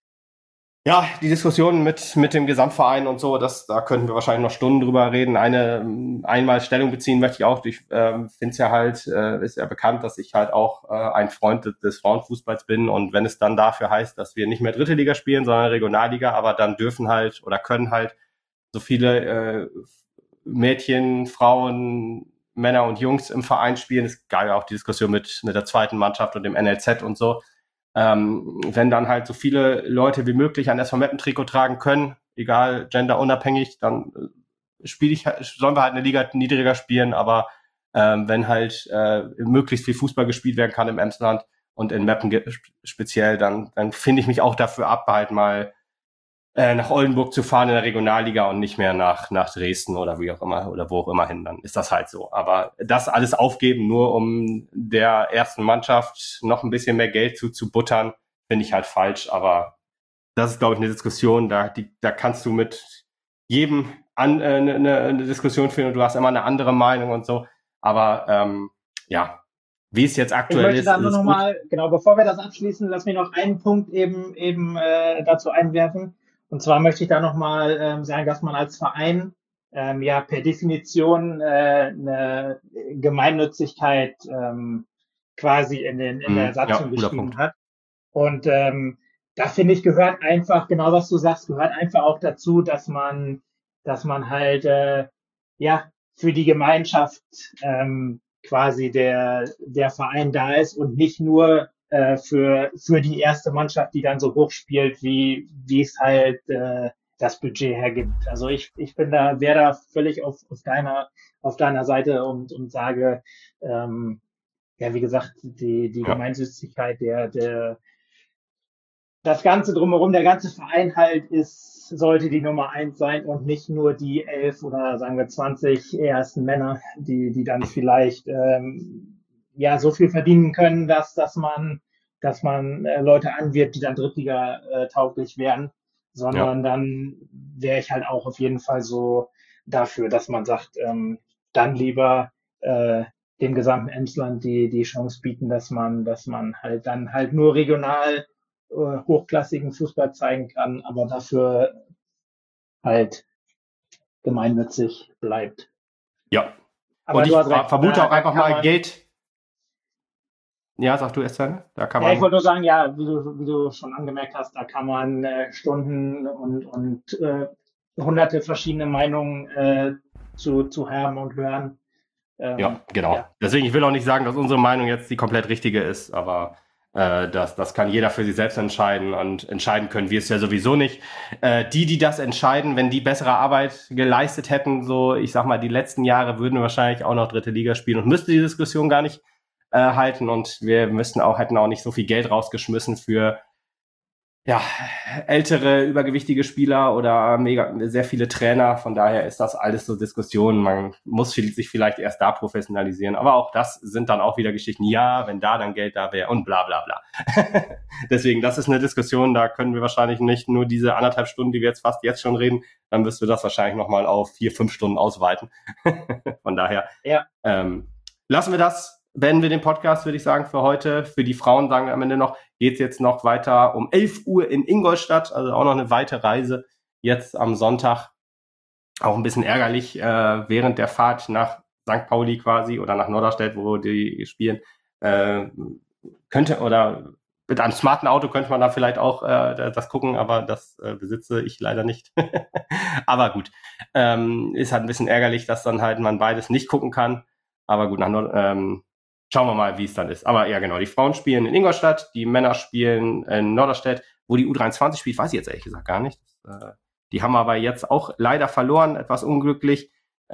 [SPEAKER 1] Ja, die Diskussion mit dem Gesamtverein und so, da könnten wir wahrscheinlich noch Stunden drüber reden. Einmal Stellung beziehen möchte ich auch. Ich finde es ja halt, ist ja bekannt, dass ich halt auch ein Freund des Frauenfußballs bin. Und wenn es dann dafür heißt, dass wir nicht mehr dritte Liga spielen, sondern Regionalliga, aber dann dürfen halt oder können halt so viele Mädchen, Frauen, Männer und Jungs im Verein spielen. Es gab ja auch die Diskussion mit der zweiten Mannschaft und dem NLZ und so. Wenn dann halt so viele Leute wie möglich ein SV Meppen Trikot tragen können, egal genderunabhängig, dann sollen wir halt eine Liga niedriger spielen, aber wenn halt möglichst viel Fußball gespielt werden kann im Emsland und in Meppen speziell, dann finde ich mich auch dafür ab, halt mal nach Oldenburg zu fahren in der Regionalliga und nicht mehr nach Dresden oder wie auch immer oder wo auch immer hin, dann ist das halt so. Aber das alles aufgeben, nur um der ersten Mannschaft noch ein bisschen mehr Geld zu buttern, finde ich halt falsch. Aber das ist, glaube ich, eine Diskussion, da kannst du mit jedem eine Diskussion führen und du hast immer eine andere Meinung und so. Aber ja, wie es jetzt
[SPEAKER 2] Ich
[SPEAKER 1] aktuell
[SPEAKER 2] möchte
[SPEAKER 1] ist,
[SPEAKER 2] da
[SPEAKER 1] ist
[SPEAKER 2] nur
[SPEAKER 1] es
[SPEAKER 2] noch
[SPEAKER 1] gut.
[SPEAKER 2] mal, genau, bevor wir das abschließen, lass mich noch einen Punkt eben dazu einwerfen. Und zwar möchte ich da noch mal sagen, dass man als Verein ja per Definition eine Gemeinnützigkeit quasi in der
[SPEAKER 1] Ja,
[SPEAKER 2] Satzung
[SPEAKER 1] guter
[SPEAKER 2] geschrieben
[SPEAKER 1] Punkt.
[SPEAKER 2] hat. Und da finde ich, gehört einfach, genau was du sagst, gehört einfach auch dazu, dass man halt ja für die Gemeinschaft quasi der Verein da ist und nicht nur für die erste Mannschaft, die dann so hoch spielt, wie es halt das Budget hergibt. Also ich wäre da völlig auf deiner Seite und sage, ja, wie gesagt, die
[SPEAKER 1] Ja.
[SPEAKER 2] Gemeinnützigkeit der das Ganze drumherum, der ganze Verein halt sollte die Nummer 1 sein und nicht nur die 11 oder sagen wir 20 ersten Männer, die dann vielleicht ja so viel verdienen können, dass man Leute anwirbt, die dann Drittliga tauglich wären, sondern dann wäre ich halt auch auf jeden Fall so dafür, dass man sagt, dann lieber dem gesamten Emsland die Chance bieten, dass man halt dann halt nur regional hochklassigen Fußball zeigen kann, aber dafür halt gemeinnützig bleibt.
[SPEAKER 1] Ja.
[SPEAKER 2] Aber
[SPEAKER 1] und ich
[SPEAKER 2] recht,
[SPEAKER 1] vermute auch einfach mal Geld. Ja, sag du erst dann. Da kann man.
[SPEAKER 2] Ich wollte nur sagen, ja, wie du schon angemerkt hast, da kann man Stunden und hunderte verschiedene Meinungen zu haben und hören.
[SPEAKER 1] Ja, genau. Ja. Deswegen, ich will auch nicht sagen, dass unsere Meinung jetzt die komplett richtige ist, aber das kann jeder für sich selbst entscheiden und entscheiden können wir es ja sowieso nicht. Die das entscheiden, wenn die bessere Arbeit geleistet hätten, so, ich sag mal, die letzten Jahre würden wir wahrscheinlich auch noch dritte Liga spielen und müsste die Diskussion gar nicht halten und wir hätten auch nicht so viel Geld rausgeschmissen für ältere, übergewichtige Spieler oder sehr viele Trainer. Von daher ist das alles so Diskussionen. Man muss sich vielleicht erst da professionalisieren. Aber auch das sind dann auch wieder Geschichten. Ja, wenn da dann Geld da wäre und bla bla bla. Deswegen, das ist eine Diskussion. Da können wir wahrscheinlich nicht nur diese 1,5 Stunden, die wir jetzt fast schon reden, dann müssten wir das wahrscheinlich nochmal auf 4-5 Stunden ausweiten. Von daher lassen wir das. Beenden wir den Podcast, würde ich sagen, für heute. Für die Frauen sagen wir am Ende noch, geht's jetzt noch weiter um 11 Uhr in Ingolstadt, also auch noch eine weite Reise. Jetzt am Sonntag auch ein bisschen ärgerlich, während der Fahrt nach St. Pauli quasi oder nach Norderstedt, wo die spielen, könnte oder mit einem smarten Auto könnte man da vielleicht auch das gucken, aber das besitze ich leider nicht. Aber gut, ist halt ein bisschen ärgerlich, dass dann halt man beides nicht gucken kann. Aber gut, schauen wir mal, wie es dann ist. Aber ja, genau, die Frauen spielen in Ingolstadt, die Männer spielen in Norderstedt. Wo die U23 spielt, weiß ich jetzt ehrlich gesagt gar nicht. Die haben aber jetzt auch leider verloren, etwas unglücklich,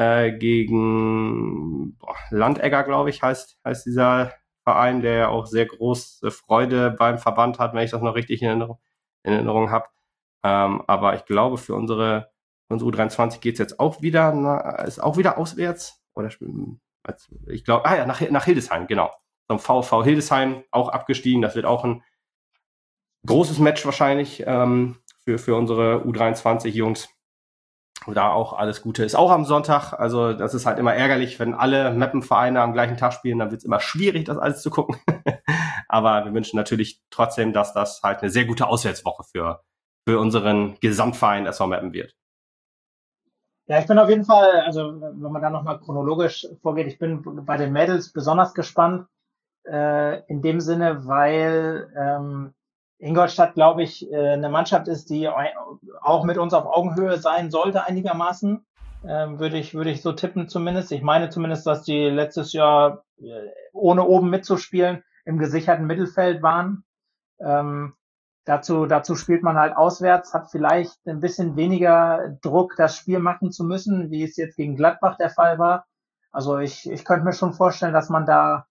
[SPEAKER 1] gegen Landegger, glaube ich, heißt dieser Verein, der auch sehr große Freude beim Verband hat, wenn ich das noch richtig in Erinnerung habe. Aber ich glaube, für unsere U23 geht es jetzt auch wieder, ist auch wieder auswärts. Oder ich glaube, nach Hildesheim, genau. Zum VfV Hildesheim, auch abgestiegen. Das wird auch ein großes Match wahrscheinlich für unsere U23-Jungs. Da auch alles Gute. Ist auch am Sonntag. Also das ist halt immer ärgerlich, wenn alle Mappenvereine am gleichen Tag spielen. Dann wird es immer schwierig, das alles zu gucken. Aber wir wünschen natürlich trotzdem, dass das halt eine sehr gute Auswärtswoche für unseren Gesamtverein SV Meppen wird.
[SPEAKER 2] Ja, ich bin auf jeden Fall, also wenn man da nochmal chronologisch vorgeht, ich bin bei den Mädels besonders gespannt, in dem Sinne, weil Ingolstadt, glaube ich, eine Mannschaft ist, die auch mit uns auf Augenhöhe sein sollte einigermaßen, würde ich so tippen zumindest. Ich meine zumindest, dass die letztes Jahr ohne oben mitzuspielen im gesicherten Mittelfeld waren. Dazu spielt man halt auswärts, hat vielleicht ein bisschen weniger Druck, das Spiel machen zu müssen, wie es jetzt gegen Gladbach der Fall war. Also ich könnte mir schon vorstellen, dass man da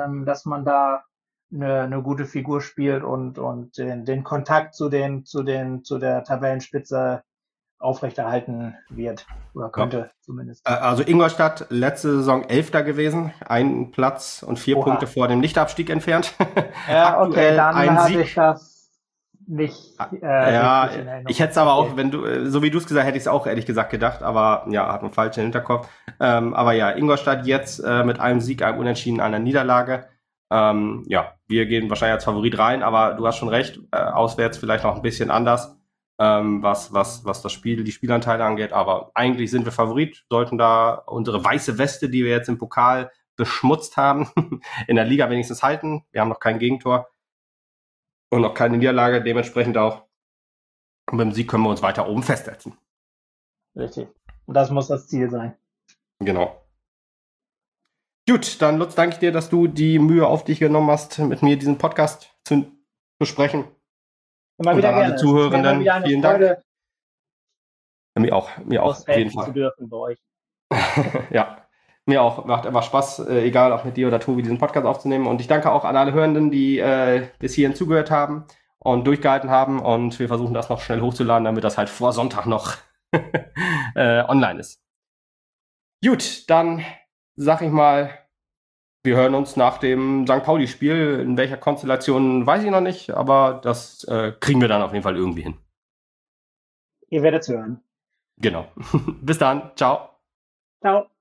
[SPEAKER 2] eine gute Figur spielt und den Kontakt zu der Tabellenspitze aufrechterhalten wird oder könnte zumindest.
[SPEAKER 1] Also Ingolstadt letzte Saison 11. gewesen, ein Platz und 4 Punkte vor dem Nichtabstieg entfernt.
[SPEAKER 2] Ja, okay, dann hatte ich das nicht.
[SPEAKER 1] Ich hätte es aber auch, wenn du, so wie du es gesagt hätte ich es auch ehrlich gesagt gedacht, aber ja, hat man falsch im Hinterkopf. Aber ja, Ingolstadt jetzt mit einem Sieg, einem Unentschieden, einer Niederlage. Wir gehen wahrscheinlich als Favorit rein, aber du hast schon recht, auswärts vielleicht noch ein bisschen anders, was das Spiel, die Spielanteile angeht, aber eigentlich sind wir Favorit, sollten da unsere weiße Weste, die wir jetzt im Pokal beschmutzt haben, in der Liga wenigstens halten. Wir haben noch kein Gegentor und noch keine Niederlage, dementsprechend auch. Und mit dem Sieg können wir uns weiter oben festsetzen.
[SPEAKER 2] Richtig. Und das muss das Ziel sein.
[SPEAKER 1] Genau. Gut, dann Lutz, danke ich dir, dass du die Mühe auf dich genommen hast, mit mir diesen Podcast zu besprechen.
[SPEAKER 2] Immer wieder gerne.
[SPEAKER 1] Alle Zuhörenden, vielen Dank. Mir auch auf jeden Fall.
[SPEAKER 2] Zu dürfen bei euch.
[SPEAKER 1] Ja, mir auch. Macht einfach Spaß, egal ob mit dir oder Tobi, diesen Podcast aufzunehmen. Und ich danke auch an alle Hörenden, die bis hierhin zugehört haben. und durchgehalten haben und wir versuchen das noch schnell hochzuladen, damit das halt vor Sonntag noch online ist. Gut, dann sag ich mal, wir hören uns nach dem St. Pauli-Spiel. In welcher Konstellation weiß ich noch nicht, aber das kriegen wir dann auf jeden Fall irgendwie hin.
[SPEAKER 2] Ihr werdet es hören.
[SPEAKER 1] Genau. Bis dann. Ciao.
[SPEAKER 2] Ciao.